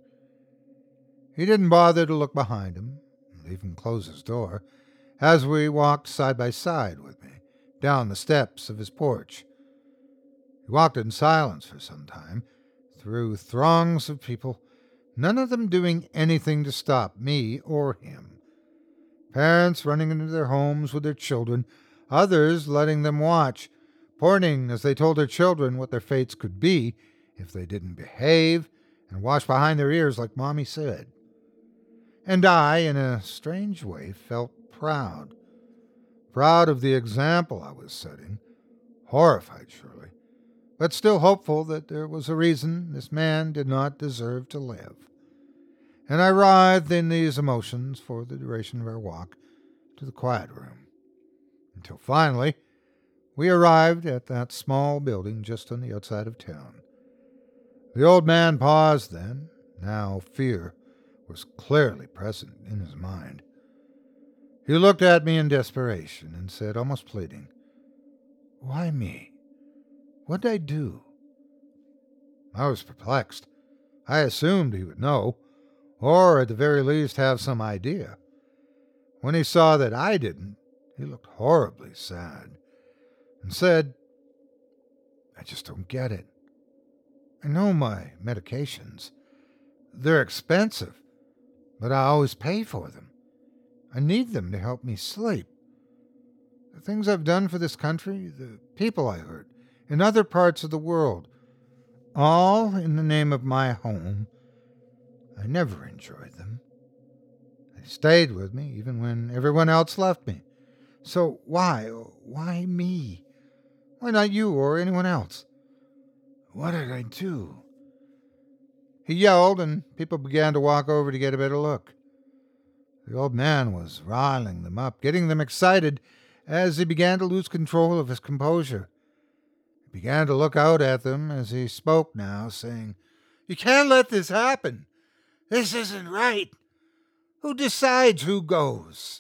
He didn't bother to look behind him, and even close his door, as we walked side by side with me down the steps of his porch. He walked in silence for some time, through throngs of people, none of them doing anything to stop me or him. Parents running into their homes with their children, others letting them watch, pointing as they told their children what their fates could be if they didn't behave and wash behind their ears like Mommy said. And I, in a strange way, felt proud. Proud of the example I was setting, horrified surely, but still hopeful that there was a reason this man did not deserve to live. And I writhed in these emotions for the duration of our walk to the quiet room, until finally we arrived at that small building just on the outside of town. The old man paused then. Now fear was clearly present in his mind. He looked at me in desperation and said, almost pleading, "Why me? What did I do?" I was perplexed. I assumed he would know, or at the very least have some idea. When he saw that I didn't, he looked horribly sad and said, "I just don't get it. I know my medications. They're expensive, but I always pay for them. I need them to help me sleep. The things I've done for this country, the people I hurt, in other parts of the world, all in the name of my home, I never enjoyed them. They stayed with me even when everyone else left me. So why me? Why not you or anyone else? What did I do?" He yelled, and people began to walk over to get a better look. The old man was riling them up, getting them excited as he began to lose control of his composure. He began to look out at them as he spoke now, saying, "You can't let this happen. This isn't right. Who decides who goes?"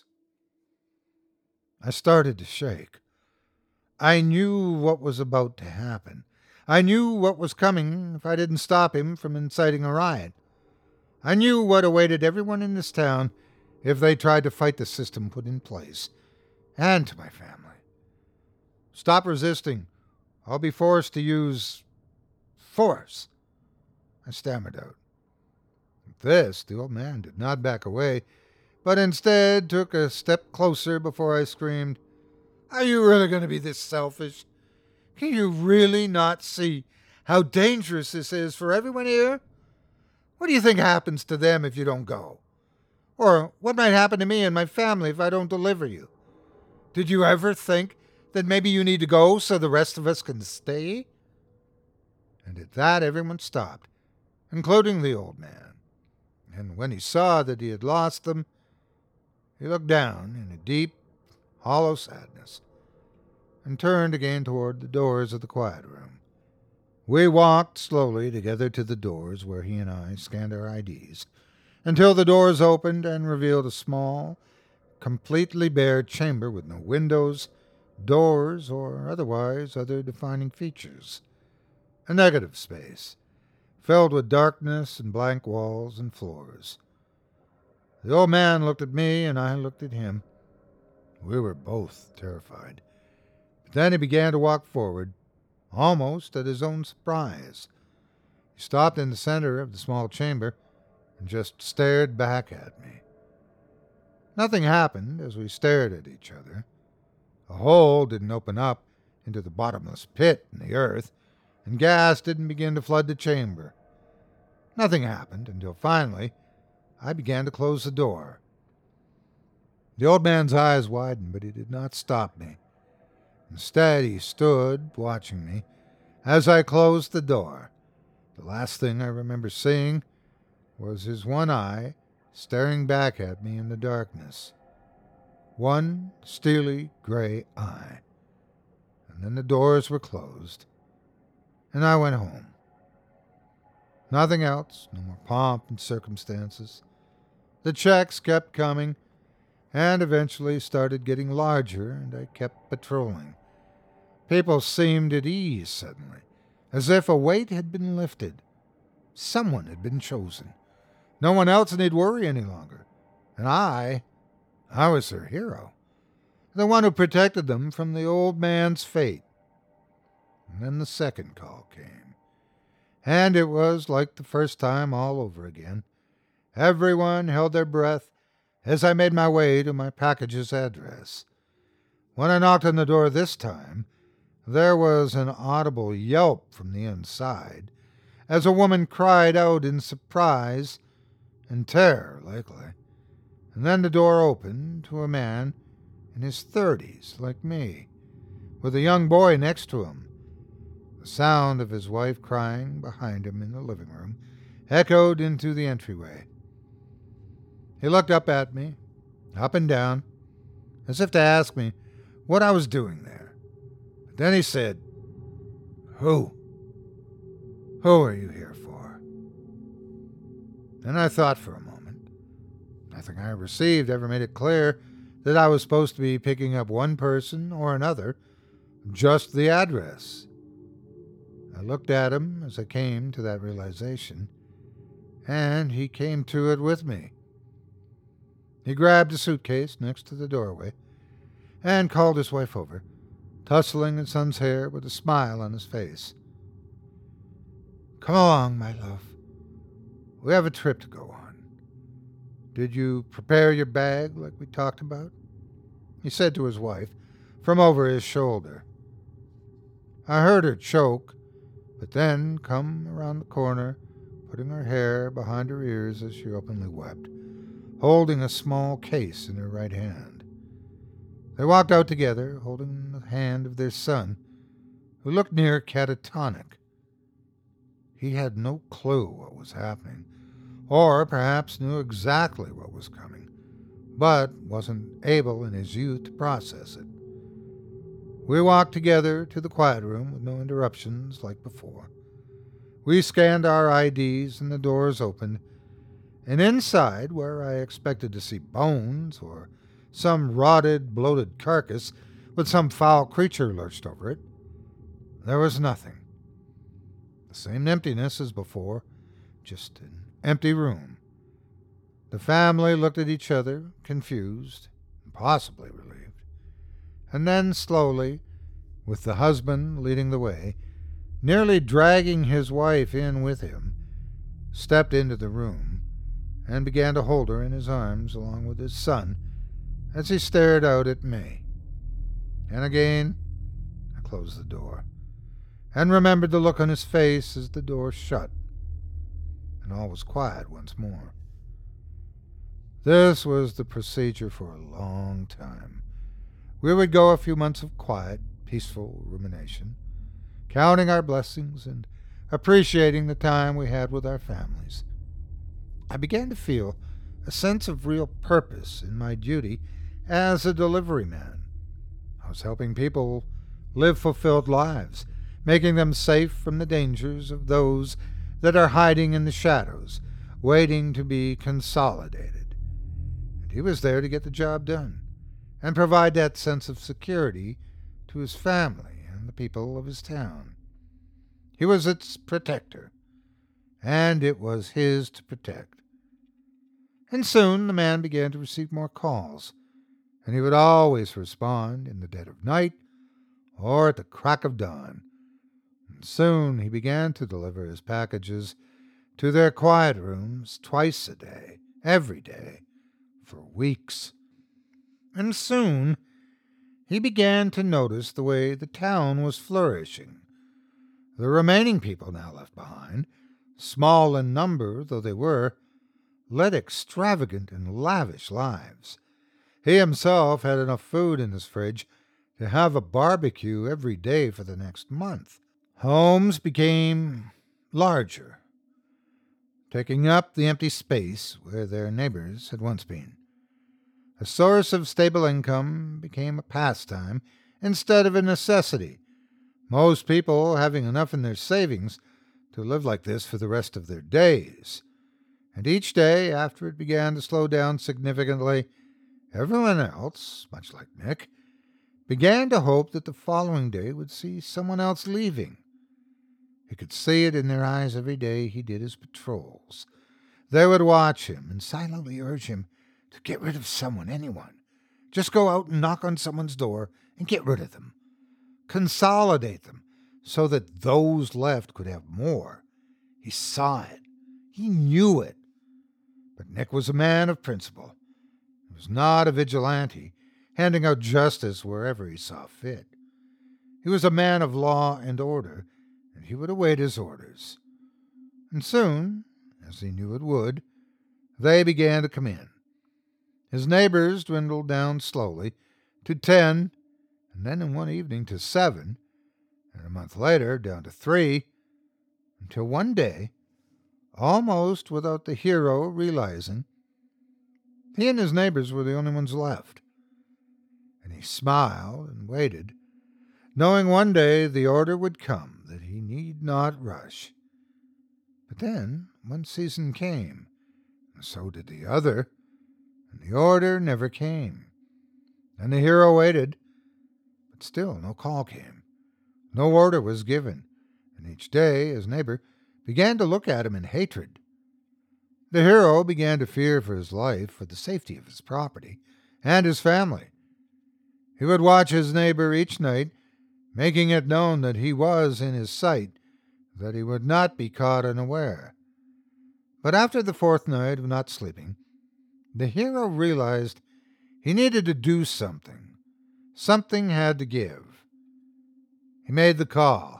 I started to shake. I knew what was about to happen. I knew what was coming if I didn't stop him from inciting a riot. I knew what awaited everyone in this town if they tried to fight the system put in place, and to my family. "Stop resisting. I'll be forced to use force," I stammered out. At this, the old man did not back away, but instead took a step closer before I screamed, "Are you really going to be this selfish? Can you really not see how dangerous this is for everyone here? What do you think happens to them if you don't go? Or what might happen to me and my family if I don't deliver you? Did you ever think that maybe you need to go so the rest of us can stay?" And at that everyone stopped, including the old man. And when he saw that he had lost them, He looked down in a deep, hollow sadness and turned again toward the doors of the quiet room. We walked slowly together to the doors where he and I scanned our IDs until the doors opened and revealed a small, completely bare chamber with no windows, doors, or otherwise other defining features. A negative space, filled with darkness and blank walls and floors. The old man looked at me, and I looked at him. We were both terrified. But then he began to walk forward, almost at his own surprise. He stopped in the center of the small chamber and just stared back at me. Nothing happened as we stared at each other. A hole didn't open up into the bottomless pit in the earth, and gas didn't begin to flood the chamber. Nothing happened until finally I began to close the door. The old man's eyes widened, but he did not stop me. Instead, he stood watching me as I closed the door. The last thing I remember seeing was his one eye staring back at me in the darkness. One steely gray eye. And then the doors were closed, and I went home. Nothing else, no more pomp and circumstances. The checks kept coming, and eventually started getting larger, and I kept patrolling. People seemed at ease suddenly, as if a weight had been lifted. Someone had been chosen. No one else need worry any longer. And I was their hero, the one who protected them from the old man's fate. And then the second call came, and it was like the first time all over again. Everyone held their breath as I made my way to my package's address. When I knocked on the door this time, there was an audible yelp from the inside, as a woman cried out in surprise and terror, likely. And then the door opened to a man in his 30s, like me, with a young boy next to him. The sound of his wife crying behind him in the living room echoed into the entryway. He looked up at me, up and down, as if to ask me what I was doing there. But then he said, Who are you here for? Then I thought for a moment. Nothing I received ever made it clear that I was supposed to be picking up one person or another, just the address. I looked at him as I came to that realization, and he came to it with me. He grabbed a suitcase next to the doorway and called his wife over, tussling his son's hair with a smile on his face. Come along, my love. We have a trip to go on. Did you prepare your bag like we talked about? He said to his wife from over his shoulder. I heard her choke, but then come around the corner, putting her hair behind her ears as she openly wept, holding a small case in her right hand. They walked out together, holding the hand of their son, who looked near catatonic. He had no clue what was happening, or perhaps knew exactly what was coming, but wasn't able in his youth to process it. We walked together to the quiet room with no interruptions like before. We scanned our IDs and the doors opened, and inside, where I expected to see bones or some rotted, bloated carcass with some foul creature lurched over it, there was nothing. The same emptiness as before, just an empty room. The family looked at each other, confused, and possibly relieved. And then slowly, with the husband leading the way, nearly dragging his wife in with him, stepped into the room and began to hold her in his arms along with his son as he stared out at me. And again, I closed the door and remembered the look on his face as the door shut, and all was quiet once more. This was the procedure for a long time. We would go a few months of quiet, peaceful rumination, counting our blessings and appreciating the time we had with our families. I began to feel a sense of real purpose in my duty as a delivery man. I was helping people live fulfilled lives, making them safe from the dangers of those that are hiding in the shadows, waiting to be consolidated. And he was there to get the job done and provide that sense of security to his family and the people of his town. He was its protector, and it was his to protect. And soon the man began to receive more calls, and he would always respond in the dead of night or at the crack of dawn. And soon he began to deliver his packages to their quiet rooms twice a day, every day, for weeks. And soon he began to notice the way the town was flourishing. The remaining people now left behind, small in number though they were, led extravagant and lavish lives. He himself had enough food in his fridge to have a barbecue every day for the next month. Homes became larger, taking up the empty space where their neighbors had once been. A source of stable income became a pastime instead of a necessity, most people having enough in their savings to live like this for the rest of their days. And each day, after it began to slow down significantly, everyone else, much like Nick, began to hope that the following day would see someone else leaving. He could see it in their eyes every day he did his patrols. They would watch him and silently urge him to get rid of someone, anyone. Just go out and knock on someone's door and get rid of them. Consolidate them so that those left could have more. He saw it. He knew it. But Nick was a man of principle. He was not a vigilante, handing out justice wherever he saw fit. He was a man of law and order, and he would await his orders. And soon, as he knew it would, they began to come in. His neighbors dwindled down slowly to 10, and then in one evening to 7, and a month later down to 3, until one day, almost without the hero realizing, he and his neighbors were the only ones left. And he smiled and waited, knowing one day the order would come that he need not rush. But then one season came, and so did the other, and the order never came. And the hero waited, but still no call came. No order was given, and each day his neighbor began to look at him in hatred. The hero began to fear for his life, for the safety of his property, and his family. He would watch his neighbor each night, making it known that he was in his sight, that he would not be caught unaware. But after the 4th night of not sleeping, the hero realized he needed to do something. Something had to give. He made the call.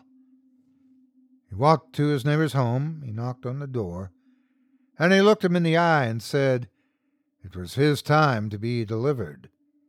He walked to his neighbor's home, he knocked on the door, and he looked him in the eye and said it was his time to be delivered.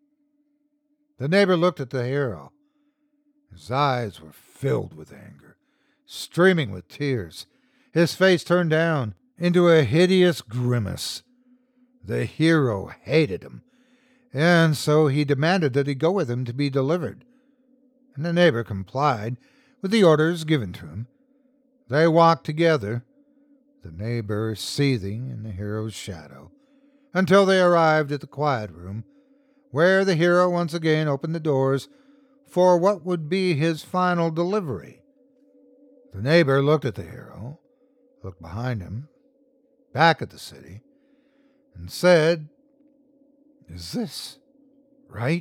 The neighbor looked at the hero. His eyes were filled with anger, streaming with tears. His face turned down into a hideous grimace. The hero hated him, and so he demanded that he go with him to be delivered. And the neighbor complied with the orders given to him. They walked together, the neighbor seething in the hero's shadow, until they arrived at the quiet room, where the hero once again opened the doors for what would be his final delivery. The neighbor looked at the hero, looked behind him, back at the city, and said, "Is this right?"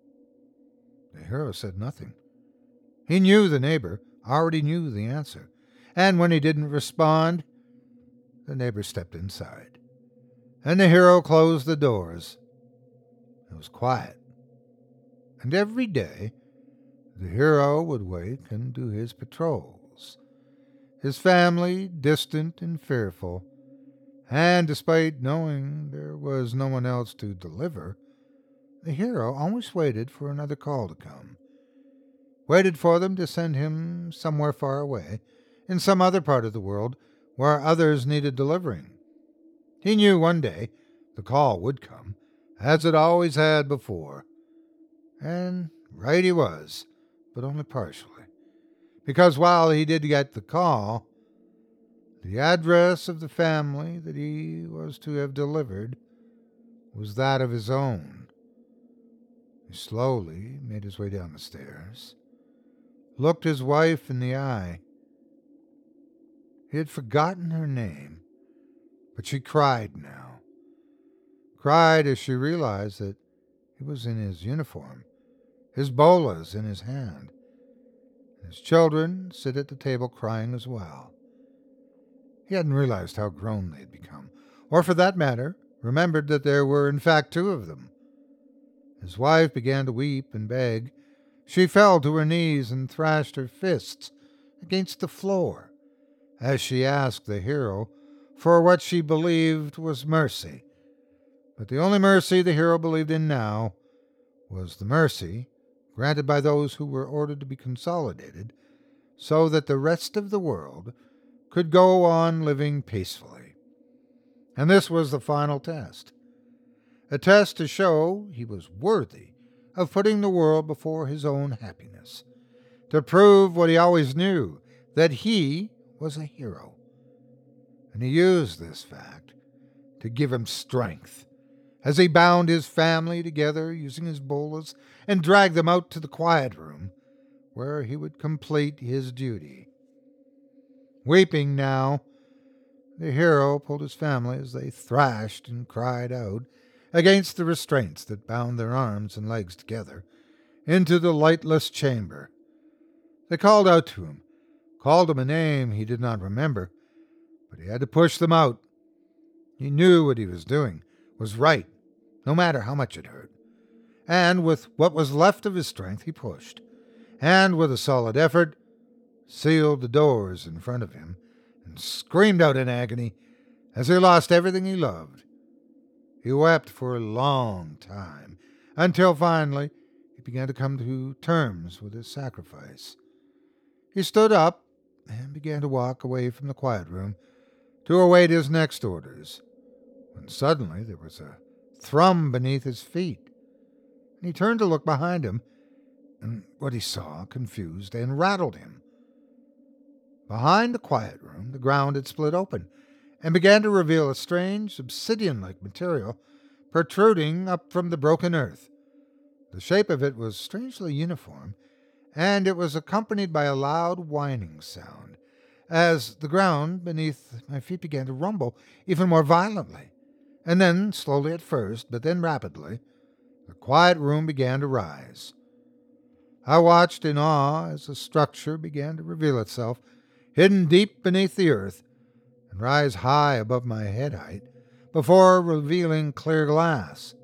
The hero said nothing. He knew the neighbor already knew the answer, and when he didn't respond, the neighbor stepped inside, and the hero closed the doors. It was quiet, and every day the hero would wake and do his patrols. His family distant and fearful, and despite knowing there was no one else to deliver, the hero always waited for another call to come, waited for them to send him somewhere far away, in some other part of the world where others needed delivering. He knew one day The call would come, as it always had before. And right he was, but only partially. Because while he did get the call, the address of the family that he was to have delivered was that of his own. He slowly made his way down the stairs, looked his wife in the eye. He had forgotten her name, but she cried now. Cried as she realized that he was in his uniform, his bolas in his hand. His children sit at the table crying as well. He hadn't realized how grown they had become, or for that matter, remembered that there were in fact two of them. His wife began to weep and beg. She fell to her knees and thrashed her fists against the floor as she asked the hero for what she believed was mercy. But the only mercy the hero believed in now was the mercy granted by those who were ordered to be consolidated so that the rest of the world could go on living peacefully. And this was the final test. A test to show he was worthy of putting the world before his own happiness, to prove what he always knew, that he was a hero. And he used this fact to give him strength as he bound his family together using his bolas and dragged them out to the quiet room where he would complete his duty. Weeping now, the hero pulled his family as they thrashed and cried out against the restraints that bound their arms and legs together into the lightless chamber. They called out to him, called him a name he did not remember, but he had to push them out. He knew what he was doing was right, no matter how much it hurt. And with what was left of his strength, he pushed, and with a solid effort, sealed the doors in front of him, and screamed out in agony as he lost everything he loved. He wept for a long time, until finally he began to come to terms with his sacrifice. He stood up and began to walk away from the quiet room to await his next orders, when suddenly there was a thrum beneath his feet, and he turned to look behind him, and what he saw confused and rattled him. Behind the quiet room, the ground had split open, and began to reveal a strange, obsidian-like material protruding up from the broken earth. The shape of it was strangely uniform, and it was accompanied by a loud whining sound, as the ground beneath my feet began to rumble even more violently. And then, slowly at first, but then rapidly, the quiet room began to rise. I watched in awe as the structure began to reveal itself, hidden deep beneath the earth, and rise high above my head height, before revealing clear glass.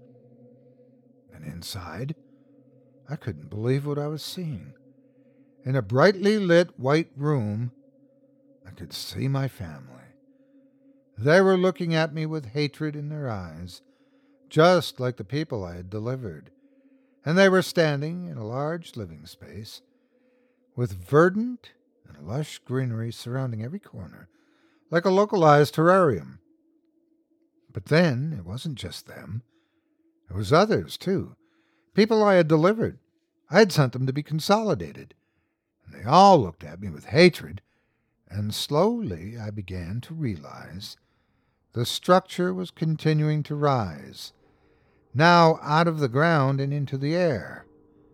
And inside, I couldn't believe what I was seeing. In a brightly lit white room, I could see my family. They were looking at me with hatred in their eyes, just like the people I had delivered, and they were standing in a large living space, with verdant and lush greenery surrounding every corner, like a localized terrarium. But then it wasn't just them. There was others, too, people I had delivered. I had sent them to be consolidated, and they all looked at me with hatred, and slowly I began to realize the structure was continuing to rise, now out of the ground and into the air.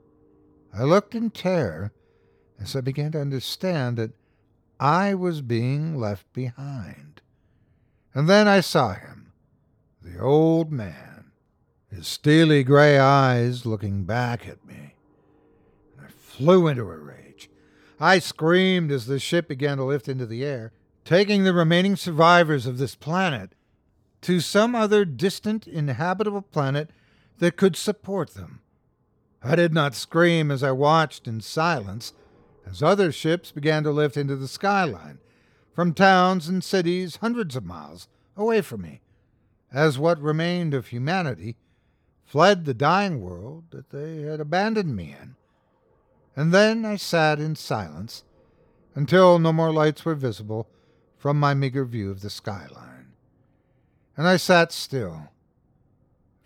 I looked in terror as I began to understand that I was being left behind. And then I saw him, the old man, his steely gray eyes looking back at me. And I flew into a rage. I screamed as the ship began to lift into the air, taking the remaining survivors of this planet to some other distant inhabitable planet that could support them. I did not scream as I watched in silence as other ships began to lift into the skyline from towns and cities hundreds of miles away from me, as what remained of humanity fled the dying world that they had abandoned me in. And then I sat in silence until no more lights were visible from my meager view of the skyline. And I sat still,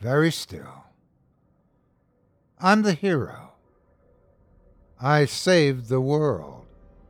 very still. I'm the hero. I saved the world.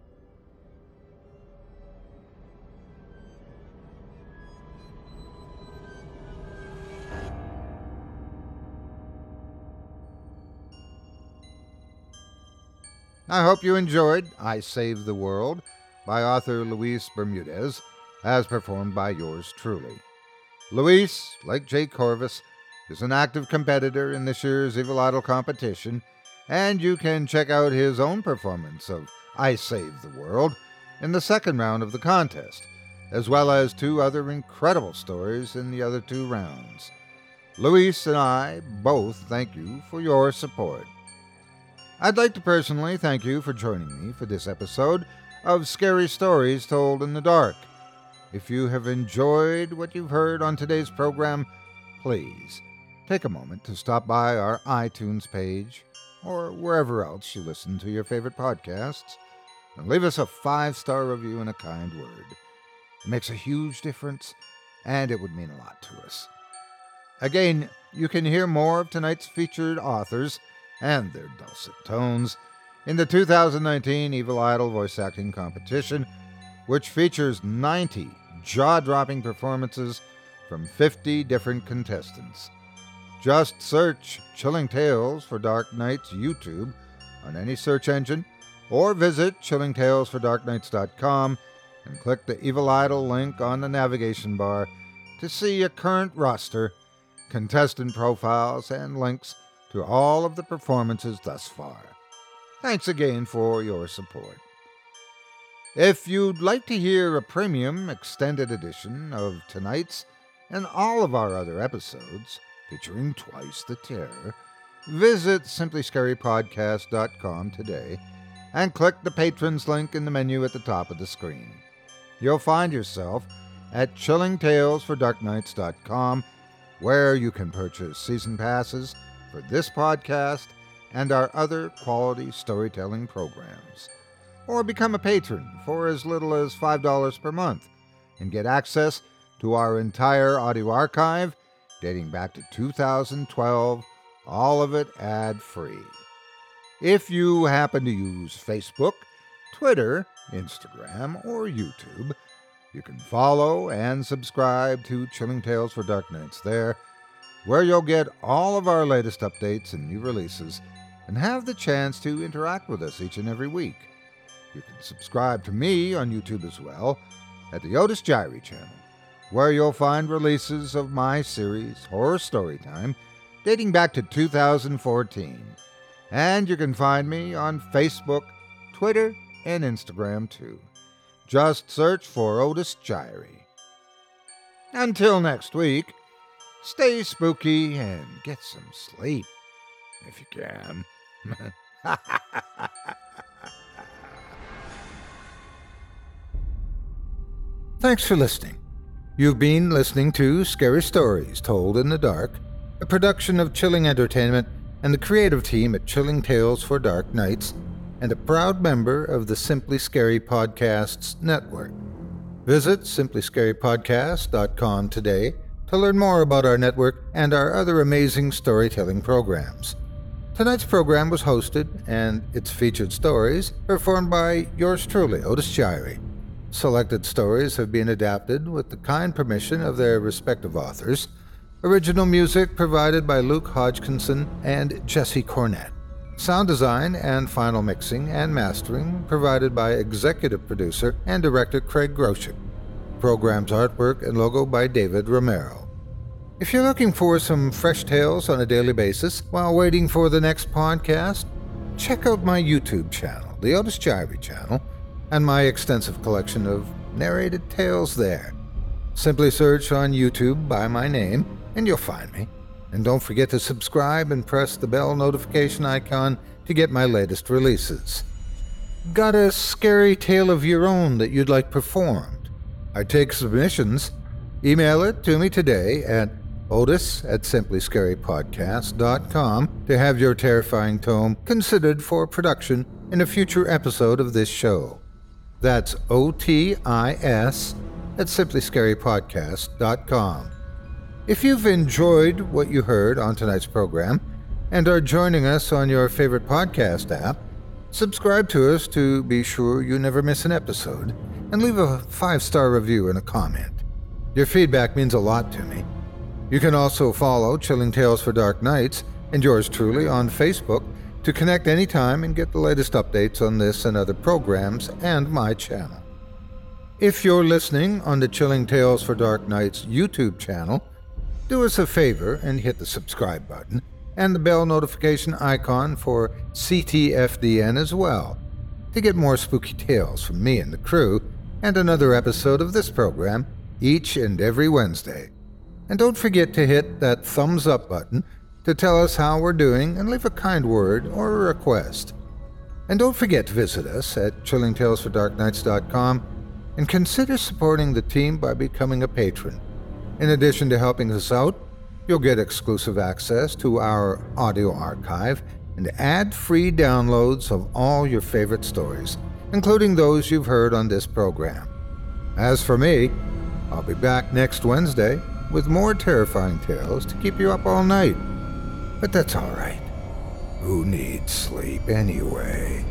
I hope you enjoyed I Saved the World by author Luis Bermudez, as performed by yours truly. Luis, like Jay Corvus, is an active competitor in this year's Evil Idol competition, and you can check out his own performance of I Saved the World in the second round of the contest, as well as 2 other incredible stories in the other 2 rounds. Luis and I both thank you for your support. I'd like to personally thank you for joining me for this episode of Scary Stories Told in the Dark. If you have enjoyed what you've heard on today's program, please take a moment to stop by our iTunes page or wherever else you listen to your favorite podcasts and leave us a 5-star review and a kind word. It makes a huge difference, and it would mean a lot to us. Again, you can hear more of tonight's featured authors and their dulcet tones in the 2019 Evil Idol voice acting competition, which features 90 jaw-dropping performances from 50 different contestants. Just search Chilling Tales for Dark Nights YouTube on any search engine, or visit chillingtalesfordarknights.com and click the Evil Idol link on the navigation bar to see a current roster, contestant profiles, and links to all of the performances thus far. Thanks again for your support. If you'd like to hear a premium extended edition of tonight's and all of our other episodes, featuring twice the terror, visit simplyscarypodcast.com today and click the Patrons link in the menu at the top of the screen. You'll find yourself at chillingtalesfordarknights.com, where you can purchase season passes for this podcast and our other quality storytelling programs, or become a patron for as little as $5 per month and get access to our entire audio archive dating back to 2012, all of it ad-free. If you happen to use Facebook, Twitter, Instagram, or YouTube, you can follow and subscribe to Chilling Tales for Dark Nights there, where you'll get all of our latest updates and new releases and have the chance to interact with us each and every week. You can subscribe to me on YouTube as well at the Otis Jiry channel, where you'll find releases of my series, Horror Storytime, dating back to 2014. And you can find me on Facebook, Twitter, and Instagram too. Just search for Otis Jiry. Until next week, stay spooky and get some sleep, if you can. Thanks for listening. You've been listening to Scary Stories Told in the Dark, a production of Chilling Entertainment and the creative team at Chilling Tales for Dark Nights, and a proud member of the Simply Scary Podcasts network. Visit simplyscarypodcast.com today to learn more about our network and our other amazing storytelling programs. Tonight's program was hosted, and its featured stories performed by yours truly, Otis Jiry. Selected stories have been adapted with the kind permission of their respective authors. Original music provided by Luke Hodgkinson and Jesse Cornett. Sound design and final mixing and mastering provided by executive producer and director Craig Groshek. Program's artwork and logo by David Romero. If you're looking for some fresh tales on a daily basis while waiting for the next podcast, check out my YouTube channel, the Otis Jiry channel, and my extensive collection of narrated tales there. Simply search on YouTube by my name, and you'll find me. And don't forget to subscribe and press the bell notification icon to get my latest releases. Got a scary tale of your own that you'd like performed? I take submissions. Email it to me today at otis@simplyscarypodcast.com to have your terrifying tome considered for production in a future episode of this show. That's OTIS@simplyscarypodcast.com. If you've enjoyed what you heard on tonight's program and are joining us on your favorite podcast app, subscribe to us to be sure you never miss an episode, and leave a 5-star review and a comment. Your feedback means a lot to me. You can also follow Chilling Tales for Dark Nights and yours truly on Facebook to connect anytime and get the latest updates on this and other programs and my channel. If you're listening on the Chilling Tales for Dark Nights YouTube channel, do us a favor and hit the subscribe button and the bell notification icon for CTFDN as well to get more spooky tales from me and the crew and another episode of this program each and every Wednesday. And don't forget to hit that thumbs up button to tell us how we're doing and leave a kind word or a request. And don't forget to visit us at chillingtalesfordarknights.com and consider supporting the team by becoming a patron. In addition to helping us out, you'll get exclusive access to our audio archive and ad-free downloads of all your favorite stories, including those you've heard on this program. As for me, I'll be back next Wednesday with more terrifying tales to keep you up all night. But that's all right. Who needs sleep anyway?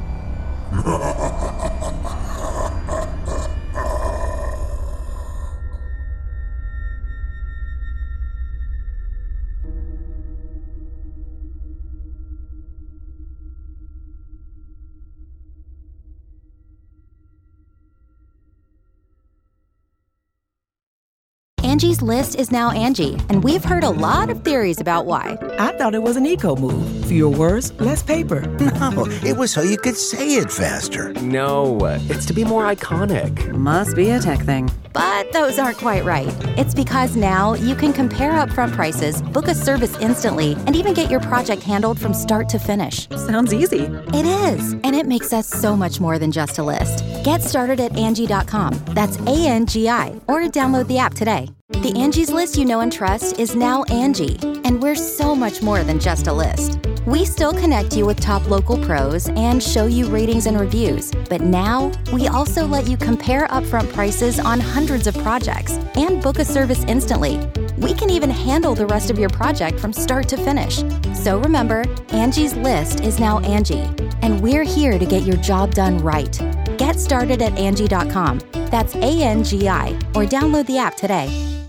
Angie's List is now Angie, and we've heard a lot of theories about why. I thought it was an eco move. Fewer words, less paper. No, it was so you could say it faster. No, it's to be more iconic. Must be a tech thing. But those aren't quite right. It's because now you can compare upfront prices, book a service instantly, and even get your project handled from start to finish. Sounds easy. It is, and it makes us so much more than just a list. Get started at Angie.com. That's ANGI, or download the app today. The Angie's List you know and trust is now Angie, and we're so much more than just a list. We still connect you with top local pros and show you ratings and reviews, but now we also let you compare upfront prices on hundreds of projects and book a service instantly. We can even handle the rest of your project from start to finish. So remember, Angie's List is now Angie, and we're here to get your job done right. Get started at Angie.com. That's ANGI, or download the app today.